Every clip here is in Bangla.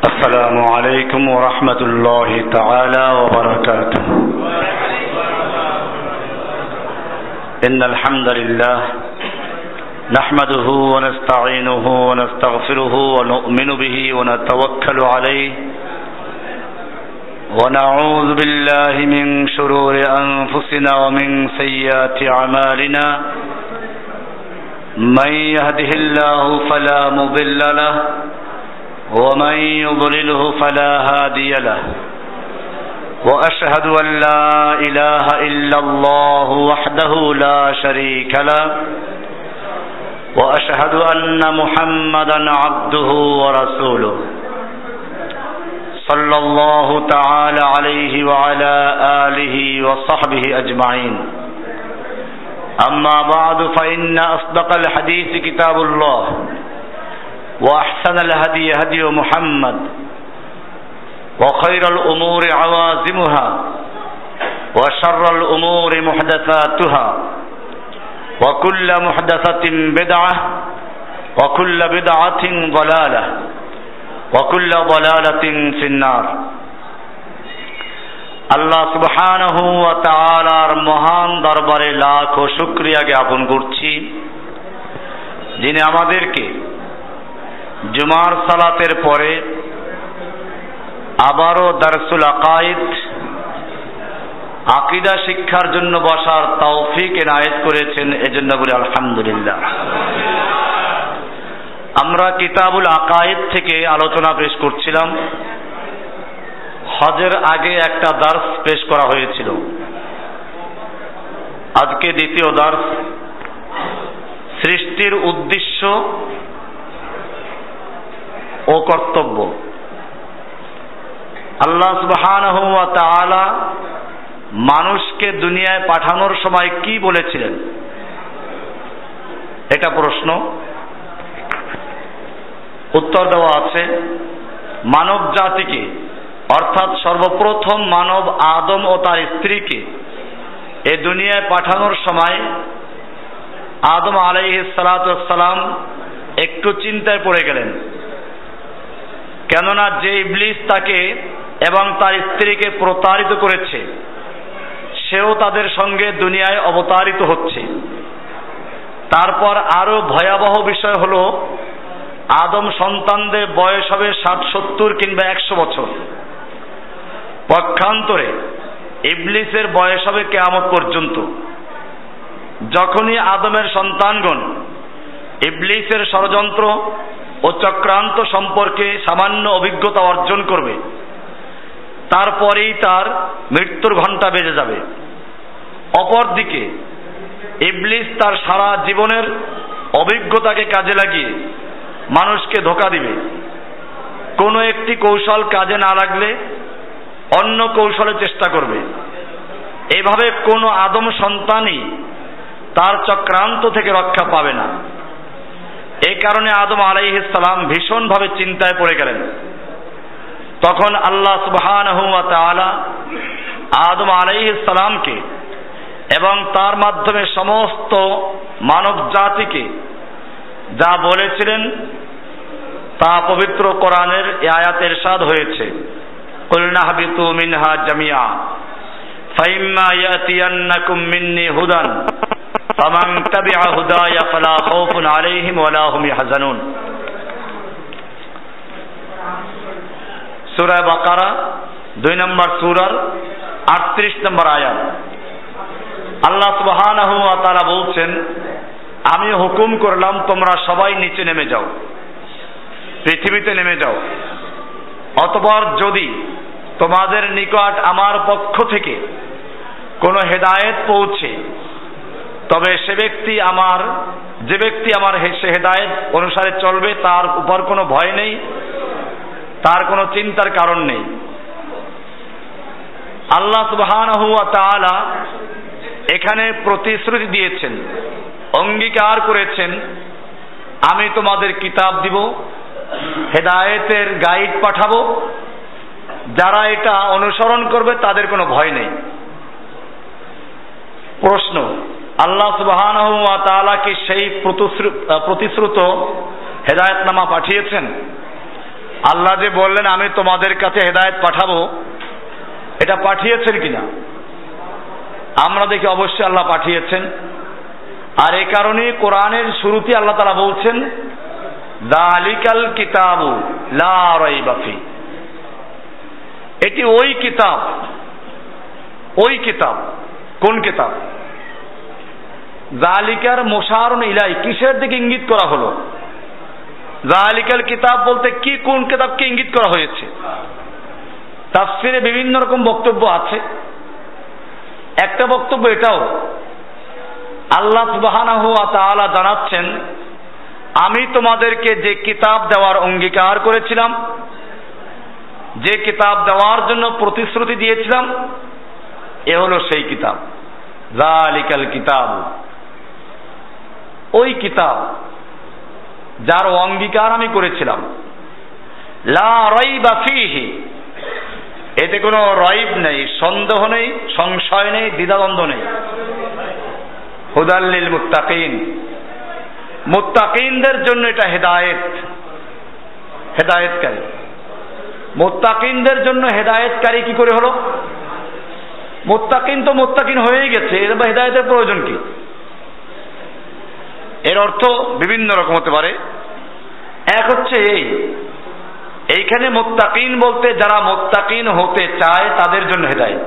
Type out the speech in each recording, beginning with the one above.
السلام عليكم ورحمة الله تعالى وبركاته. إن الحمد لله نحمده ونستعينه ونستغفره ونؤمن به ونتوكل عليه ونعوذ بالله من شرور أنفسنا ومن سيئات أعمالنا. من يهده الله فلا مضل له ومن يضلله فلا هادي له. وأشهد أن لا إله إلا الله وحده لا شريك له وأشهد أن محمدا عبده ورسوله صلى الله تعالى عليه وعلى آله وصحبه أجمعين. أما بعد فإن أصدق الحديث كتاب الله وأحسن الهدي هدي محمد وخير الأمور عوازمها وشر الأمور محدثاتها وكل محدثة بدعة وكل بدعة ضلالة وكل ضلالة في النار. আল্লাহ সুবহানাহু ওয়া তাআলার মহান দরবারে লাখ শুকরিয়া জ্ঞাপন করছি, যিনি আমাদেরকে জুমার সালাতের পরে আবারও দারসুল আকাইদ আকীদা শিক্ষার জন্য বসার তৌফিক এনায়েত করেছেন। এজন্য বলি আলহামদুলিল্লাহ। আমরা কিতাবুল আকাইদ থেকে আলোচনা পেশ করছিলাম। হজের আগে একটা দার্স পেশ করা হয়েছিল, আজকে দ্বিতীয় দার্স, সৃষ্টির উদ্দেশ্য ও কর্তব্য। আল্লাহ সুবহানাহু ওয়া তাআলা মানুষকে দুনিয়ায় পাঠানোর সময় কি বলেছিলেন, এটা প্রশ্ন। উত্তর দেওয়া আছে, মানব জাতিকে অর্থাৎ সর্বপ্রথম মানব আদম ও তার স্ত্রীকে এ দুনিয়ায় পাঠানোর সময় আদম আলাইহিস সালাতু ওয়াস সালাম একটু চিন্তায় পড়ে গেলেন। কেননা যে ইবলিস তাকে এবং তার স্ত্রীকে প্রতারিত করেছে, সেও তাদের সঙ্গে দুনিয়ায় অবতারিত হচ্ছে। তারপর আরো ভয়াবহ বিষয় হলো, আদম সন্তানদের বয়স হবে 60, 70 কিংবা 100 বছর। পক্ষান্তরে ইবলিসের বয়স হবে কিয়ামত পর্যন্ত। যখনই আদমের সন্তানগণ ইবলিসের ষড়যন্ত্র ও চক্রান্ত সম্পর্কে সামান্য অভিজ্ঞতা অর্জন করবে, তারপরেই তার মৃত্যুর ঘণ্টা বেজে যাবে। অপরদিকে ইবলিস তার সারা জীবনের অভিজ্ঞতাকে কাজে লাগিয়ে মানুষকে ধোঁকা দিবে। কোনো একটি কৌশল কাজে না লাগলে অন্য কৌশলে চেষ্টা করবে। এভাবে কোনো আদম সন্তানই তার চক্রান্ত থেকে রক্ষা পাবে না। এই কারণে আদম আলাইহিস সালাম ভীষণভাবে চিন্তায় পড়ে গেলেন। তখন আল্লাহ সুবহানাহু ওয়া তাআলা আদম আলাইহিস সালামকে এবং তার মাধ্যমে সমস্ত মানব জাতিকে যা বলেছিলেন তা পবিত্র কোরআনের এই আয়াতে ইরশাদ হয়েছে, কুলনা হাবিতু মিনহা জামিআ ফাইম্মা ইয়াতিয়ান্নাকুম মিন্নি হুদান ফামান তাবিআ হুদায়া ফালা খাউফুন আলাইহিম ওয়ালা হুম ইয়াহজানুন। সূরা বাকারা 2 নম্বর সূরার 38 নম্বর আয়াত। আল্লাহ সুবহানাহু ওয়া তাআলা বলছেন, আমি হুকুম করলাম তোমরা সবাই নিচে নেমে যাও, পৃথিবীতে নেমে যাও। অতঃপর যদি তোমাদের নিকট আমার পক্ষ থেকে কোনো হেদায়েত পৌঁছে, তবে যে ব্যক্তি আমার সে হেদায়েত অনুসারে চলবে, তার উপর কোনো ভয় নেই, তার কোনো চিন্তার কারণ নেই। আল্লাহ সুবহানাহু ওয়া তাআলা এখানে প্রতিশ্রুতি দিয়েছেন, অঙ্গীকার করেছেন, আমি তোমাদের কিতাব দিব, হেদায়েতের গাইড পাঠাবো, যারা এটা অনুসরণ করবে তাদের কোনো ভয় নেই। প্রশ্ন, আল্লাহ সুবহানাহু ওয়া তাআলা কি সেই প্রতিশ্রুত হেদায়েতনামা পাঠিয়েছেন? আল্লাহ যে বললেন আমি তোমাদের কাছে হেদায়েত পাঠাবো, এটা পাঠিয়েছেন কিনা? আমরা দেখি অবশ্যই আল্লাহ পাঠিয়েছেন। আর এই কারণে কোরআনের শুরুতে আল্লাহ তাআলা বলছেন যালিকাল কিতাবু লা রাইবা ফি, এটি ওই কিতাব। ওই কিতাব কোন কিতাব? যালিকার মুশারুন ইলাই, কিসের দিকে ইঙ্গিত করা হলো? যালিকাল কিতাব বলতে কি, কোন কিতাবকে ইঙ্গিত করা হয়েছে? তাফসীরে বিভিন্ন রকম বক্তব্য আছে। একটা বক্তব্য এটাও, আল্লাহ সুবহানাহু ওয়া তাআলা জানাচ্ছেন আমি তোমাদেরকে যে কিতাব দেওয়ার অঙ্গীকার করেছিলাম, যে কিতাব দেওয়ার জন্য প্রতিশ্রুতি দিয়েছিলাম, এ হলো সেই কিতাব। যালিকাল কিতাব, ওই কিতাব যার অঙ্গীকার আমি করেছিলাম। লা রাইবা ফীহি, এতে কোনো রাইব নেই, সন্দেহ নেই, সংশয় নেই, দ্বিধাদ্বন্দ্ব নেই। হুদাল লিল মুত্তাকিন, মুত্তাকিনদের জন্য এটা হেদায়েত, হেদায়েতকারী। মুত্তাকিনদের জন্য হেদায়েতকারী কি করে হলো? মুত্তাকিন তো মুত্তাকিন হয়েই গেছে, এর বা হেদায়েতের প্রয়োজন কি? এর অর্থ বিভিন্ন রকম হতে পারে। এক হচ্ছে এইখানে মুত্তাকিন বলতে যারা মুত্তাকিন হতে চায় তাদের জন্য হেদায়েত,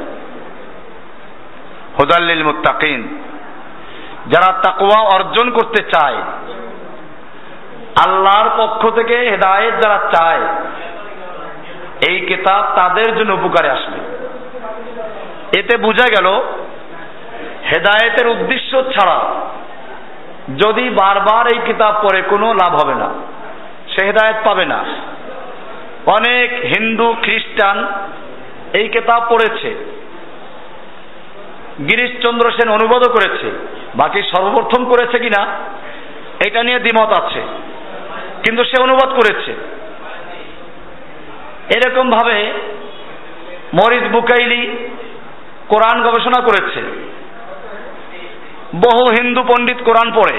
হুদাল লিল মুত্তাকিন। যারা তাকওয়া অর্জন করতে চায়, আল্লাহর পক্ষ থেকে হেদায়েত যারা চায়, এই কিতাব তাদের জন্য উপকারে আসবে। এতে বোঝা গেল হেদায়েতের উদ্দেশ্য ছাড়া যদি বারবার এই কিতাব পড়ে কোনো লাভ হবে না, সে হেদায়েত পাবে না। অনেক হিন্দু খ্রিস্টান এই কিতাব পড়েছে, গিরিশচন্দ্র সেন অনুবাদও করেছে, বাকি সর্বপ্রথম করেছে কিনা এটা নিয়ে দ্বিমত আছে, কিন্তু সে অনুবাদ করেছে। এরকম ভাবে মরিস বুকাইলি কোরআন গবেষণা করেছে। বহু হিন্দু পণ্ডিত কোরআন পড়ে,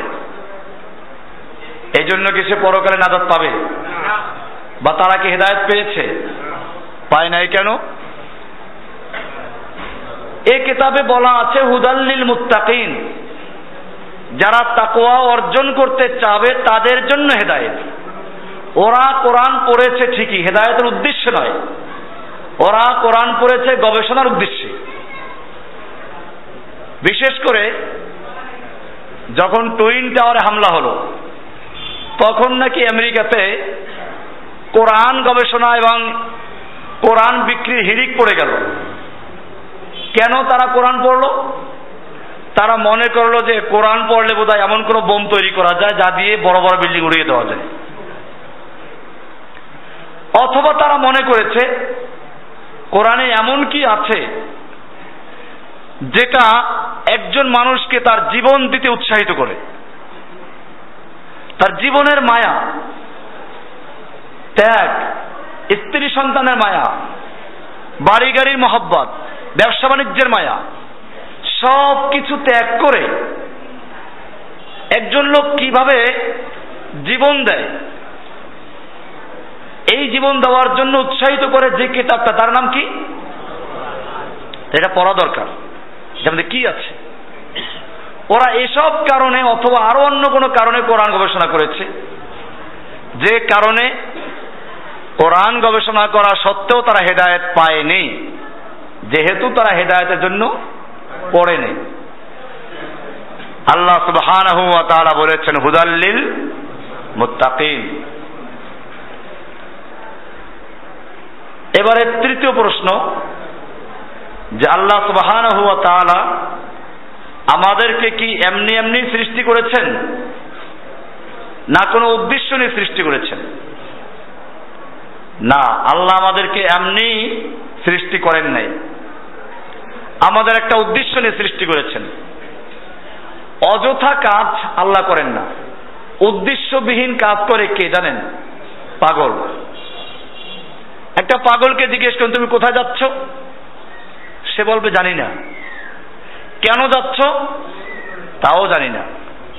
এই জন্য কি সে পরকালে নাজাত পাবে? বা তারা কি হেদায়েত পেয়েছে? পায় নাই। কেন? এই কিতাবে বলা আছে হুদাল লিল মুত্তাকিন, যারা তাকওয়া অর্জন করতে চাবে তাদের জন্য হেদায়েত। ওরা কোরআন পড়েছে ঠিকই, হেদায়েতের উদ্দেশ্যে নয়, ওরা কোরআন পড়েছে গবেষণার উদ্দেশ্যে। বিশেষ করে যখন টুইন টাওয়ারে হামলা হলো, তখন নাকি আমেরিকাতে কোরআন গবেষণা এবং কোরআন বিক্রির হিড়িক পড়ে গেল। কেন তারা কোরআন পড়লো? তারা মনে করলো যে কোরআন পড়লে বোধহয় এমন কোনো বোম তৈরি করা যায় যা দিয়ে বড় বড় বিল্ডিং উড়িয়ে দেওয়া যায়। অথবা তারা মনে করেছে কোরআনে এমন কি আছে যেটা একজন মানুষকে তার জীবন দিতে উৎসাহিত করে, তার জীবনের মায়া, ত্যাগ, স্ত্রী সন্তানের মায়া, বাড়ি গাড়ির মহব্বত, ব্যবসা বাণিজ্যের মায়া, সব কিছু ত্যাগ করে একজন লোক কিভাবে জীবন দেয়, এই জীবন দেওয়ার জন্য উৎসাহিত করে যে কিতাবটা, তার নাম কি? এটা পড়া দরকার, যেমন কি আছে। ওরা এসব কারণে অথবা আরো অন্য কোনো কারণে কোরআন গবেষণা করেছে, যে কারণে কোরআন গবেষণা করা সত্ত্বেও তারা হেদায়েত পায়নি, যেহেতু তারা হেদায়েতের জন্য পড়েনি। আল্লাহ সুবহানাহু ওয়া তাআলা বলেছেন হুদাল লিল মুত্তাকিন। এবারে তৃতীয় প্রশ্ন, যে আল্লাহ সুবহানাহু ওয়া তাআলা আমাদেরকে কি এমনি এমনি সৃষ্টি করেছেন, না কোনো উদ্দেশ্য নিয়ে সৃষ্টি করেছেন? না, আল্লাহ আমাদেরকে এমনি সৃষ্টি করেন নাই, আমাদের একটা উদ্দেশ্য নিয়ে সৃষ্টি করেছেন। অযথা কাজ আল্লাহ করেন না, উদ্দেশ্যবিহীন কাজ করে কে জানেন? পাগল। একটা পাগলকে জিজ্ঞেস করুন তুমি কোথায় যাচ্ছ, সে বলবে জানি না। কেন যাচ্ছ তাও জানি না।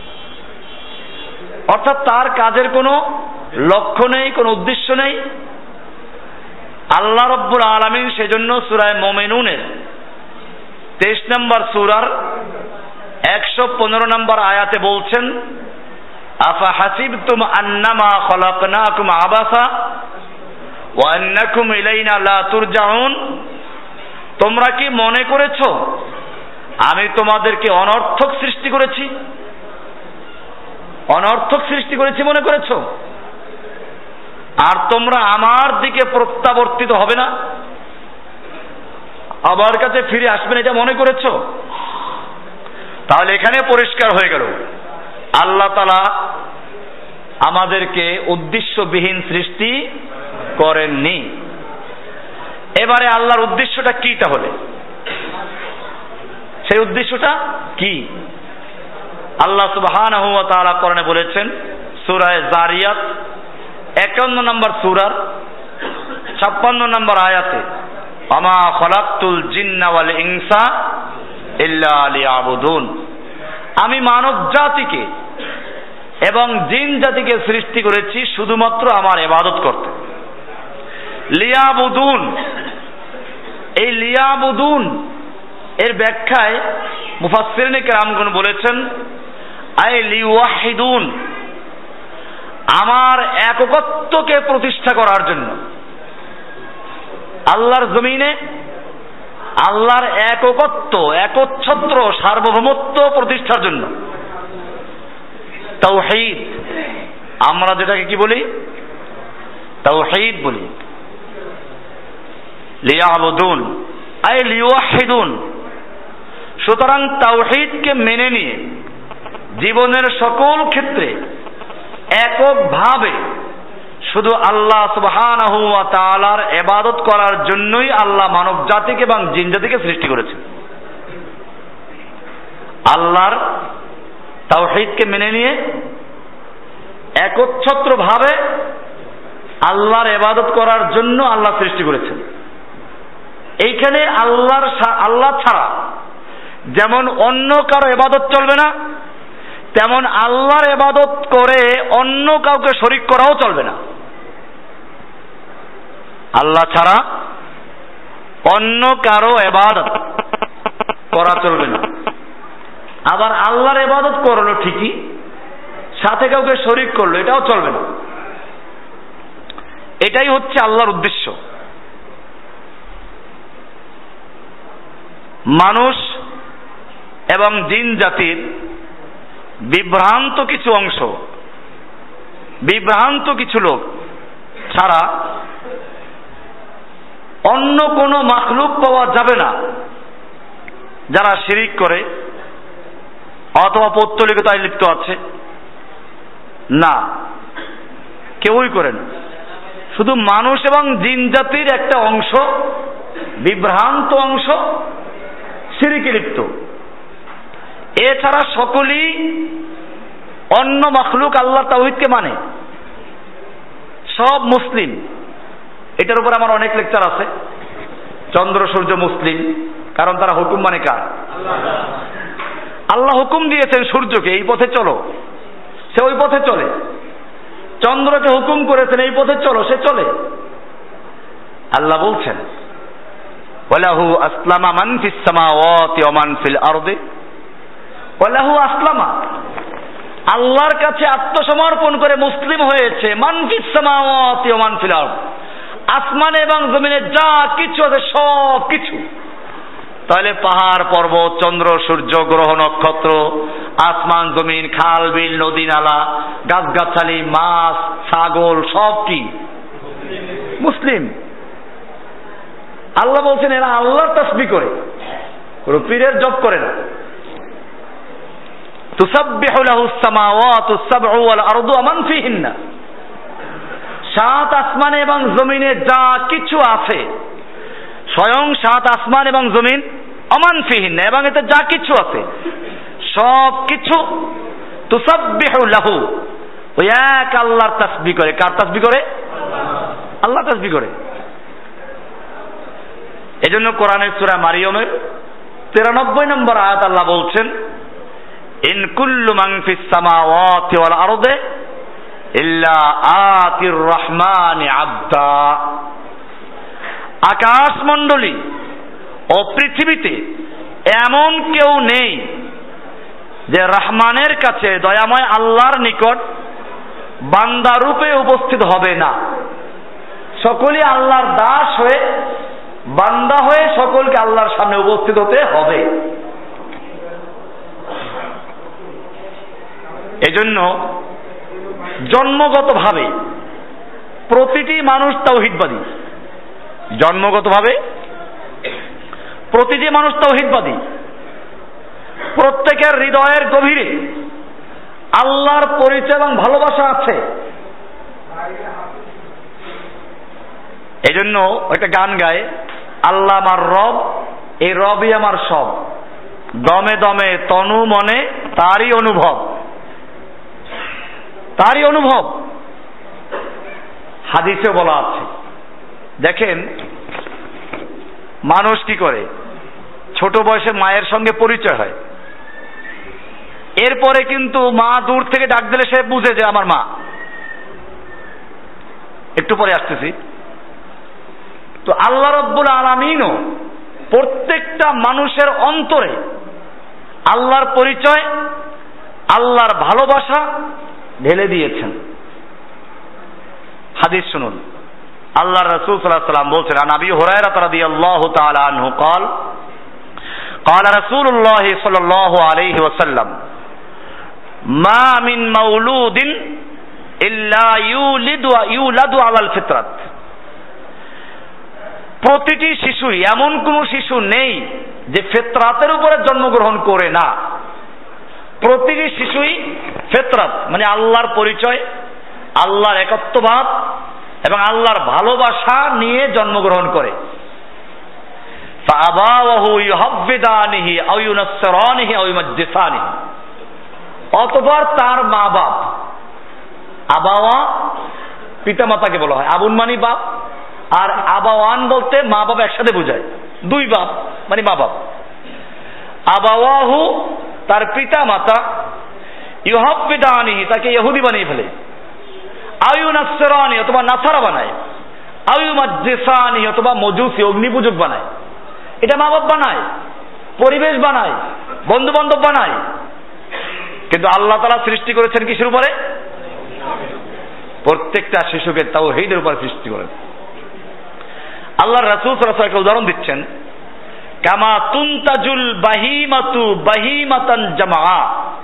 অর্থাৎ তার কাজের কোনো লক্ষ্য নেই, কোনো উদ্দেশ্য নেই, আল্লাহ রব্বুল আলামিন সেজন্য সূরা মুমিনুনের 23 নম্বর সূরার 115 নম্বর আয়াতে বলছেন, আফা হাসিবতুম আন্নামা খলাকনাকুম আবাসা ওয়া আন্নাকুম ইলাইনা লা তুরজাউন, তোমরা কি মনে করেছো আমি তোমাদেরকে অনর্থক সৃষ্টি করেছি? অনর্থক সৃষ্টি করেছি মনে করেছো? আর তোমরা আমার দিকে প্রত্যাবর্তিত হবে না, আমার কাছে ফিরে আসবেন, এটা মনে করেছো? তাহলে এখানে পরিষ্কার হয়ে গেল আল্লাহ তাআলা আমাদেরকে উদ্দেশ্যবিহীন সৃষ্টি করেননি। এবারে আল্লাহর উদ্দেশ্যটা কি? তাহলে সেই উদ্দেশ্যটা কি? আল্লাহ সুবহানাহু ওয়া তাআলা কোরআনে বলেছেন সূরা জারিয়াত 51 নম্বর সূরার 56 নম্বর আয়াতে, ওয়ামা খলাকতুল জিন্না ওয়াল ইনসা ইল্লা লিয়াবুদুন, আমি মানব জাতিকে এবং জিন জাতিকে সৃষ্টি করেছি শুধুমাত্র আমার ইবাদত করতে। লিয়াবুদুন, এই লিয়াবুদুন এর ব্যাখ্যায় মুফাসসিরিনে কেরামগণ বলেছেন আই লিওয়াহিদুন, আমার একত্বকে প্রতিষ্ঠা করার জন্য, আল্লাহর জমিনে আল্লাহর একত্ব, একচ্ছত্র সার্বভৌমত্ব প্রতিষ্ঠার জন্য। তাওহীদ, আমরা যেটাকে কি বলি? তাওহীদ বলি। লিয়াবুদুন আই লিওয়াহিদুন, সুতরাং তাওহীদকে মেনে নিয়ে জীবনের সকল ক্ষেত্রে এককভাবে শুধু আল্লাহ সুবহানাহু ওয়া তাআলার ইবাদত করার জন্যই আল্লাহ মানব জাতিকে এবং জিন জাতিকে সৃষ্টি করেছেন। আল্লাহর তাওহীদকে মেনে নিয়ে একচ্ছত্রভাবে আল্লাহর ইবাদত করার জন্য আল্লাহ সৃষ্টি করেছেন। এইখানে আল্লাহ ছাড়া যেমন অন্য কারো ইবাদত চলবে না, তেমন আল্লাহর ইবাদত করে অন্য কাউকে শরীক করাও চলবে না। আল্লাহ ছাড়া অন্য কারো ইবাদত করা চলবে না। আবার আল্লাহর ইবাদত করলো ঠিকই, সাথে কাউকে শরীক করলো, এটাও চলবে না। এটাই হচ্ছে আল্লাহর উদ্দেশ্য। মানুষ এবং জিন জাতির বিভ্রান্ত কিছু অংশ, বিভ্রান্ত কিছু লোক ছাড়া অন্য কোনো মাখলুক পাওয়া যাবে না যারা শিরিক করে অথবা পৌত্তলিকতায় লিপ্ত আছে। না, কেউই করে না। শুধু মানুষ এবং জিন জাতির একটা অংশ, বিভ্রান্ত অংশ শিরিকে লিপ্ত। এছাড়া সকলেই অন্য মাখলুক আল্লাহর তাওহীদকে মানে, সব মুসলিম। এটার উপর আমার অনেক লেকচার আছে। চন্দ্র সূর্য মুসলিম, কারণ তারা হুকুম মানে কার? আল্লাহ হুকুম দিয়েছেন সূর্যকে এই পথে চলো, সে ওই পথে চলে। চন্দ্রকে হুকুম করেছেন এই পথে চলো, সে চলে। আল্লাহ বলছেন ওয়ালাহু আসলামা মান ফিস সামাওয়াতি ওয়া মান ফিল আরদি, ওয়ালাহু আসলামা, আল্লাহর কাছে আত্মসমর্পণ করে মুসলিম হয়েছে মান ফিস সামাওয়াতি ওয়া মান ফিল আরদ, আসমানে এবং জমিনে যা কিছু আছে সব কিছু। তাহলে পাহাড় পর্বত, চন্দ্র সূর্য, গ্রহ নক্ষত্র, আসমান জমিন, খাল বিল, নদী নালা, গাছগাছালি, মাছ ছাগল সব কি মুসলিম। আল্লাহ বলছেন এরা আল্লাহর তাসবিহ করে, কোন পীরের জপ করে না। তুসাব্বিহু লাহুস সামাওয়াতু সাবউ ওয়াল আরদু ওয়া মান ফিহিন্না, সাত আসমান এবং জমিনে যা কিছু আছে, স্বয়ং সাত আসমান এবং জমিন, অমান ফিহিন্না, এবং এতে যা কিছু আছে সব কিছু তুসাব্বিহু লাহু, ওই এক আল্লাহর তাসবিহ করে। কার তাসবিহ করে? আল্লাহ তাসবিহ করে। এজন্য কোরআনের সূরা মারিয়মের 93 নম্বর আয়াত আল্লাহ বলছেন ইন কুল্লু মান ফিস সামাওয়াতি ওয়াল আরদি ইল্লা আতির রহমানি আবদা, আকাশমণ্ডলী ও পৃথিবীতে এমন কেউ নেই যে রহমানের কাছে, দয়াময় আল্লাহর নিকট বান্দা রূপে উপস্থিত হবে না। সকলেই আল্লাহর দাস হয়ে, বান্দা হয়ে সকলকে আল্লাহর সামনে উপস্থিত হতে হবে। এজন্য জন্মগতভাবে প্রতিটি মানুষ তাওহীদবাদী। জন্মগতভাবে প্রতিটি মানুষ তাওহীদবাদী। প্রত্যেকের হৃদয়ের গভীরে আল্লাহর পরিচয় এবং ভালোবাসা আছে। এই জন্য একটা গান গায়, আল্লাহ আমার রব, এই রবই আমার সব, দমে দমে তনু মনে তারই অনুভব। তারই অনুভব হাদিসে বলা আছে। দেখেন মানুষ কি করে, ছোট বয়সে মায়ের সঙ্গে পরিচয় হয়, এরপরে কিন্তু মা দূর থেকে ডাক দিলে সে বুঝে যে আমার মা। একটু পরে আসতেছি। তো আল্লাহ রাব্বুল আলামিনও প্রত্যেকটা মানুষের অন্তরে আল্লাহর পরিচয়, আল্লাহর ভালোবাসা ঢেলে দিয়েছেন। হাদিস শুনুন, আল্লাহর রাসূল সাল্লাল্লাহু আলাইহি ওয়াসাল্লাম বলছেন, আন আবি হুরায়রা রাদিয়াল্লাহু তাআলা আনহু قال قال رسول الله صلى الله عليه وسلم ما من مولود إلا يولد على الفطرة। প্রতিটি শিশুই, এমন কোন শিশু নেই যে ফিতরাতের উপরে জন্মগ্রহণ করে না। প্রতিটি শিশুই ফিতরাত মানে আল্লাহর পরিচয়, আল্লাহর একত্ববাদ এবং আল্লাহর ভালোবাসা নিয়ে জন্মগ্রহণ করে। فأبواه يهودانه أو ينصرانه أو يمجسانه। অতঃপর তার মা বাপ, আবাওয়া পিতামাতাকে বলা হয়, আবুন মানে বাপ, আর আবাওয়ান বলতে মা বাপ একসাথে বোঝায়, দুই বাপ মানে মা বাপ। আবাওয়াহু তার পিতা মাতা, ইউহাব্বিদানিহি তাকে ইহুদি বানিয়ে ফেলে, আও ইউনাসরানি অথবা নাসারা বানায়, আও ইউমাজ্জিসানি অথবা মজুসি অগ্নিপূজক বানায়। এটা মা বাপ বানায়, পরিবেশ বানায়, বন্ধু বান্ধব বানায়। কিন্তু আল্লাহ তাআলা সৃষ্টি করেছেন কিসের উপরে? প্রত্যেকটা শিশুকে তাওহীদের উপর সৃষ্টি করেন। আল্লাহর রাসূল সাল্লাল্লাহু আলাইহি ওয়াসাল্লাম উদাহরণ দিচ্ছেন, কামা তুনতাজুল বাহিমাতু বাহিমাতান জামা।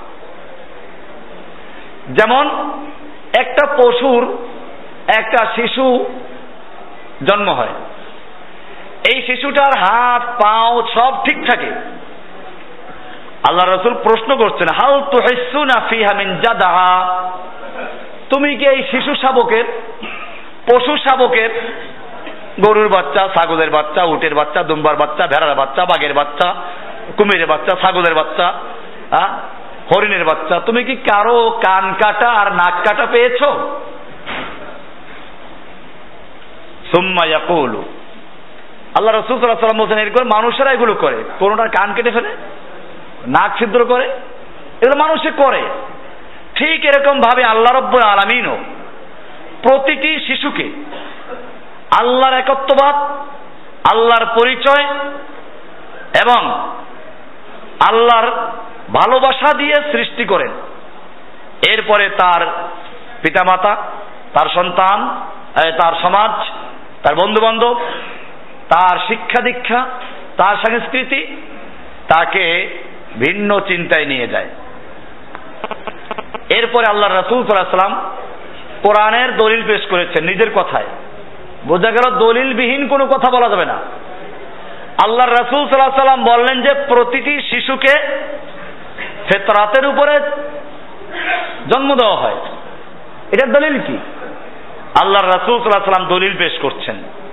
যেমন একটা পশুর একটা শিশু জন্ম হয়, এই শিশুটার হাত পাও সব ঠিক থাকে। আল্লাহ রাসূল প্রশ্ন করছেন, হাল তুহিসুনা ফিহা মিন জাদা। তুমি কি এই শিশু শাবকের, পশু শাবকের, গরুর বাচ্চা, ছাগলের বাচ্চা, উটের বাচ্চা, দুম্বার বাচ্চা, ভেড়ার বাচ্চা, বাঘের বাচ্চা, কুমিরের বাচ্চা, ছাগলের বাচ্চা, হরিণের বাচ্চা, তুমি কি কারো কান কাটা আর নাক কাটা পেয়েছো? সুম্মা ইয়াকুলু, আল্লাহ রাসূল সাল্লাল্লাহু আলাইহি ওয়াসাল্লাম বলেন, এরকম মানুষেরা এগুলো করে, কোনটার কান কেটে ফেলে, নাক ছিদ্র করে, এগুলো মানুষে করে। ঠিক এরকম ভাবে আল্লাহ রাব্বুল আলামিনও প্রতিটি শিশুকে আল্লাহর একত্ববাদ, আল্লাহর পরিচয় এবং আল্লাহর ভালোবাসা দিয়ে সৃষ্টি করেন। এরপরে তার পিতামাতা, তার সন্তান, তার সমাজ, তার বন্ধু বান্ধব, তার শিক্ষা দীক্ষা, তার সংস্কৃতি তাকে ভিন্ন চিন্তায় নিয়ে যায়। এরপরে আল্লাহ রাসূল সাল্লাল্লাহু আলাইহি ওয়াসাল্লাম কোরআনের দলিল পেশ করেছেন নিজের কথায়। বোঝা গেল দলিলবিহীন কোনো কথা বলা যাবে না। আল্লাহ রাসূল সাল্লাল্লাহু আলাইহি ওয়াসাল্লাম বললেন যে প্রতিটি শিশুকে ফিতরাতের উপরে জন্ম দেওয়া হয়। এটার দলিল কি? আল্লাহ রাসূল সাল্লাল্লাহু আলাইহি ওয়াসাল্লাম দলিল পেশ করছেন,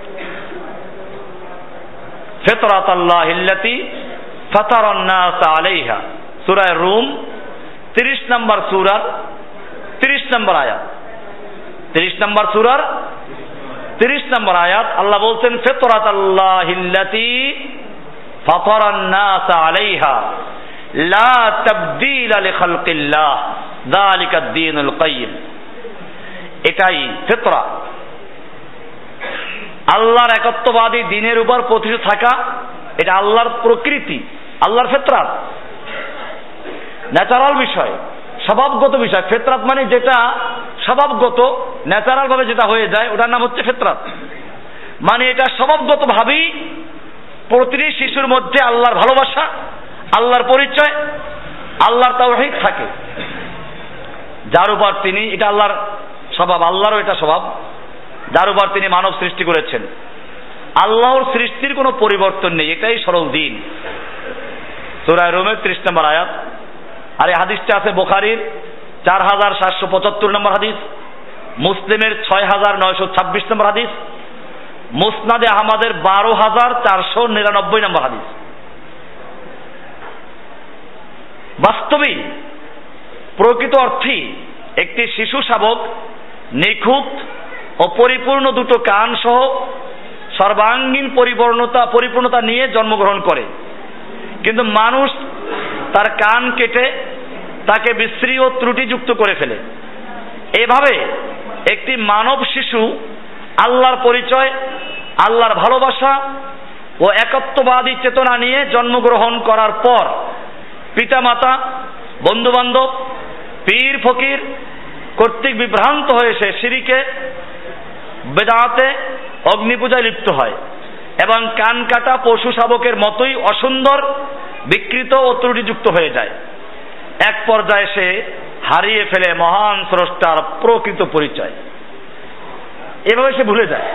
ফিতরাতাল্লাহিল্লাতী ফাতারান নাস আলাইহা, সূরা রুম 30 নম্বর সূরার 30 নম্বর আয়াত। 30 নম্বর সূরার 30 নম্বর আয়াত আল্লাহ বলছেন, ফিতরাতাল্লাহিল্লাতী ফাতারান নাস আলাইহা লা তাবদীলা লিখালকিল্লাহ যালিকা দ্বীনুল কাইয়্যিম। এটাই ফিতরা, আল্লাহর একত্ববাদী দ্বীনের উপর প্রতিষ্ঠিত থাকা, এটা আল্লাহর প্রকৃতি, আল্লাহর ফিতরাত, ন্যাচারাল বিষয়, স্বভাবগত বিষয়। ফিতরাত মানে যেটা স্বভাবগত, ন্যাচারাল ভাবে যেটা হয়ে যায়, ওটার নাম হচ্ছে ফিতরাত। মানে এটা স্বভাবগত ভাবেই প্রতিটি শিশুর মধ্যে আল্লাহর ভালোবাসা, আল্লাহর পরিচয়, আল্লাহর তাওহীদ থাকে, যার উপর তিনি, এটা আল্লাহর স্বভাব, আল্লাহরও এটা স্বভাব, যার উপর তিনি মানব সৃষ্টি করেছেন। আল্লাহর সৃষ্টির কোনো পরিবর্তন নেই, এটাই সরল দিন। সূরা রুমের 30 নম্বর আয়াত। আর এই হাদিসটা আছে বুখারীর 4775 নম্বর হাদিস, মুসলিমের 6926 নম্বর হাদিস, মুসনাদে আহমদের 12499 নম্বর হাদিস। বাস্তবেই প্রকৃত অর্থেই একটি শিশু শাবক নিখুঁত ও পরিপূর্ণ দুটো কান সহ সর্বাঙ্গীন পরিপূর্ণতা নিয়ে জন্মগ্রহণ করে, কিন্তু মানুষ তার কান কেটে তাকে বিশ্রী ও ত্রুটিযুক্ত করে ফেলে। এভাবে একটি মানব শিশু আল্লাহর পরিচয়, আল্লাহর ভালোবাসা ও একত্ববাদী চেতনা নিয়ে জন্মগ্রহণ করার পর পিতামাতা, বন্ধুবান্ধব, পীর ফকির কর্তৃক বিভ্রান্ত হয়ে সে শিরকে, বেদাতে, অগ্নিপূজায় লিপ্ত হয় এবং কান কাটা পশু শাবকের মতোই অসুন্দর, বিকৃত ও ত্রুটিযুক্ত হয়ে যায়। এক পর্যায়ে সে হারিয়ে ফেলে মহান স্রষ্টার প্রকৃত পরিচয়। এভাবে সে ভুলে যায়।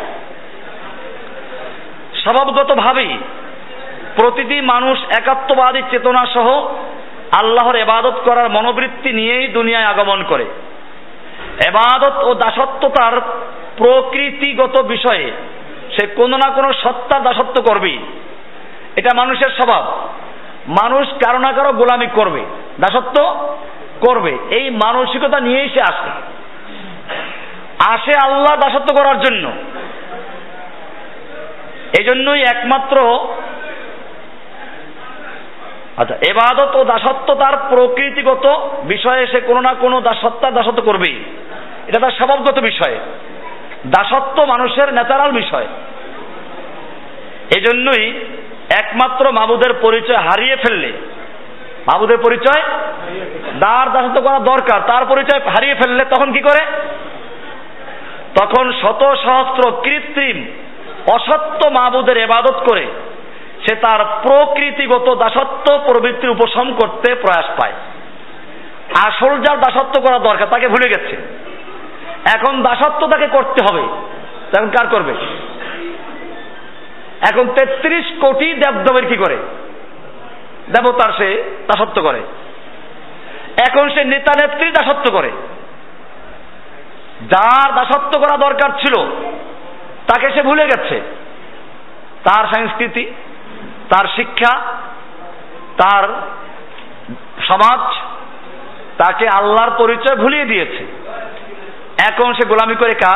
স্বভাবগতভাবেই প্রতিটি মানুষ একাত্মবাদী চেতনা সহ আল্লাহর ইবাদত করার মনোবৃত্তি নিয়েই দুনিয়ায় আগমন করে। ইবাদত ও দাসত্ব তার প্রকৃতিগত বিষয়ে সে কোনো না কোনো সত্তার দাসত্ব করবেই, এটা মানুষের স্বভাব। মানুষ কারো না কারো গোলামি করবে, দাসত্ব করবে, এই মানসিকতা নিয়েই সে আসে আল্লাহ দাসত্ব করার জন্য। এই জন্যই একমাত্র ইবাদত ও দাসত্ব তার প্রকৃতিগত বিষয়ে সে কোনো না কোনো সত্তার দাসত্ব করবেই, এটা তার স্বভাবগত বিষয়। দাসত্ব মানুষের ন্যাচারাল বিষয়। এই জন্যই একমাত্র মাবুদের পরিচয় হারিয়ে ফেললে, মাবুদের পরিচয় তার দাসত্ব করা দরকার, তার পরিচয় হারিয়ে ফেললে তখন কি করে? তখন শত সহস্র কৃত্রিম অসত্য মাবুদের ইবাদত করে সে তার প্রকৃতিগত দাসত্ব প্রবৃত্তির উপশম করতে প্রয়াস পায়। আসল যার দাসত্ব করা দরকার তাকে ভুলে গেছে, এখন দাসত্ব তাকে করতে হবে। তখন কার করবে? এখন 33 কোটি দেবদেবের কি করে? দেবতার সে দাসত্ব করে। এখন সে নেতা নেত্রী দাসত্ব করে। যার দাসত্ব করা দরকার ছিল তাকে সে ভুলে গেছে। তার সংস্কৃতি, তার শিক্ষা, তার সমাজ তাকে আল্লাহর পরিচয় ভুলিয়ে দিয়েছে। এখন সে গোলামি করে কার?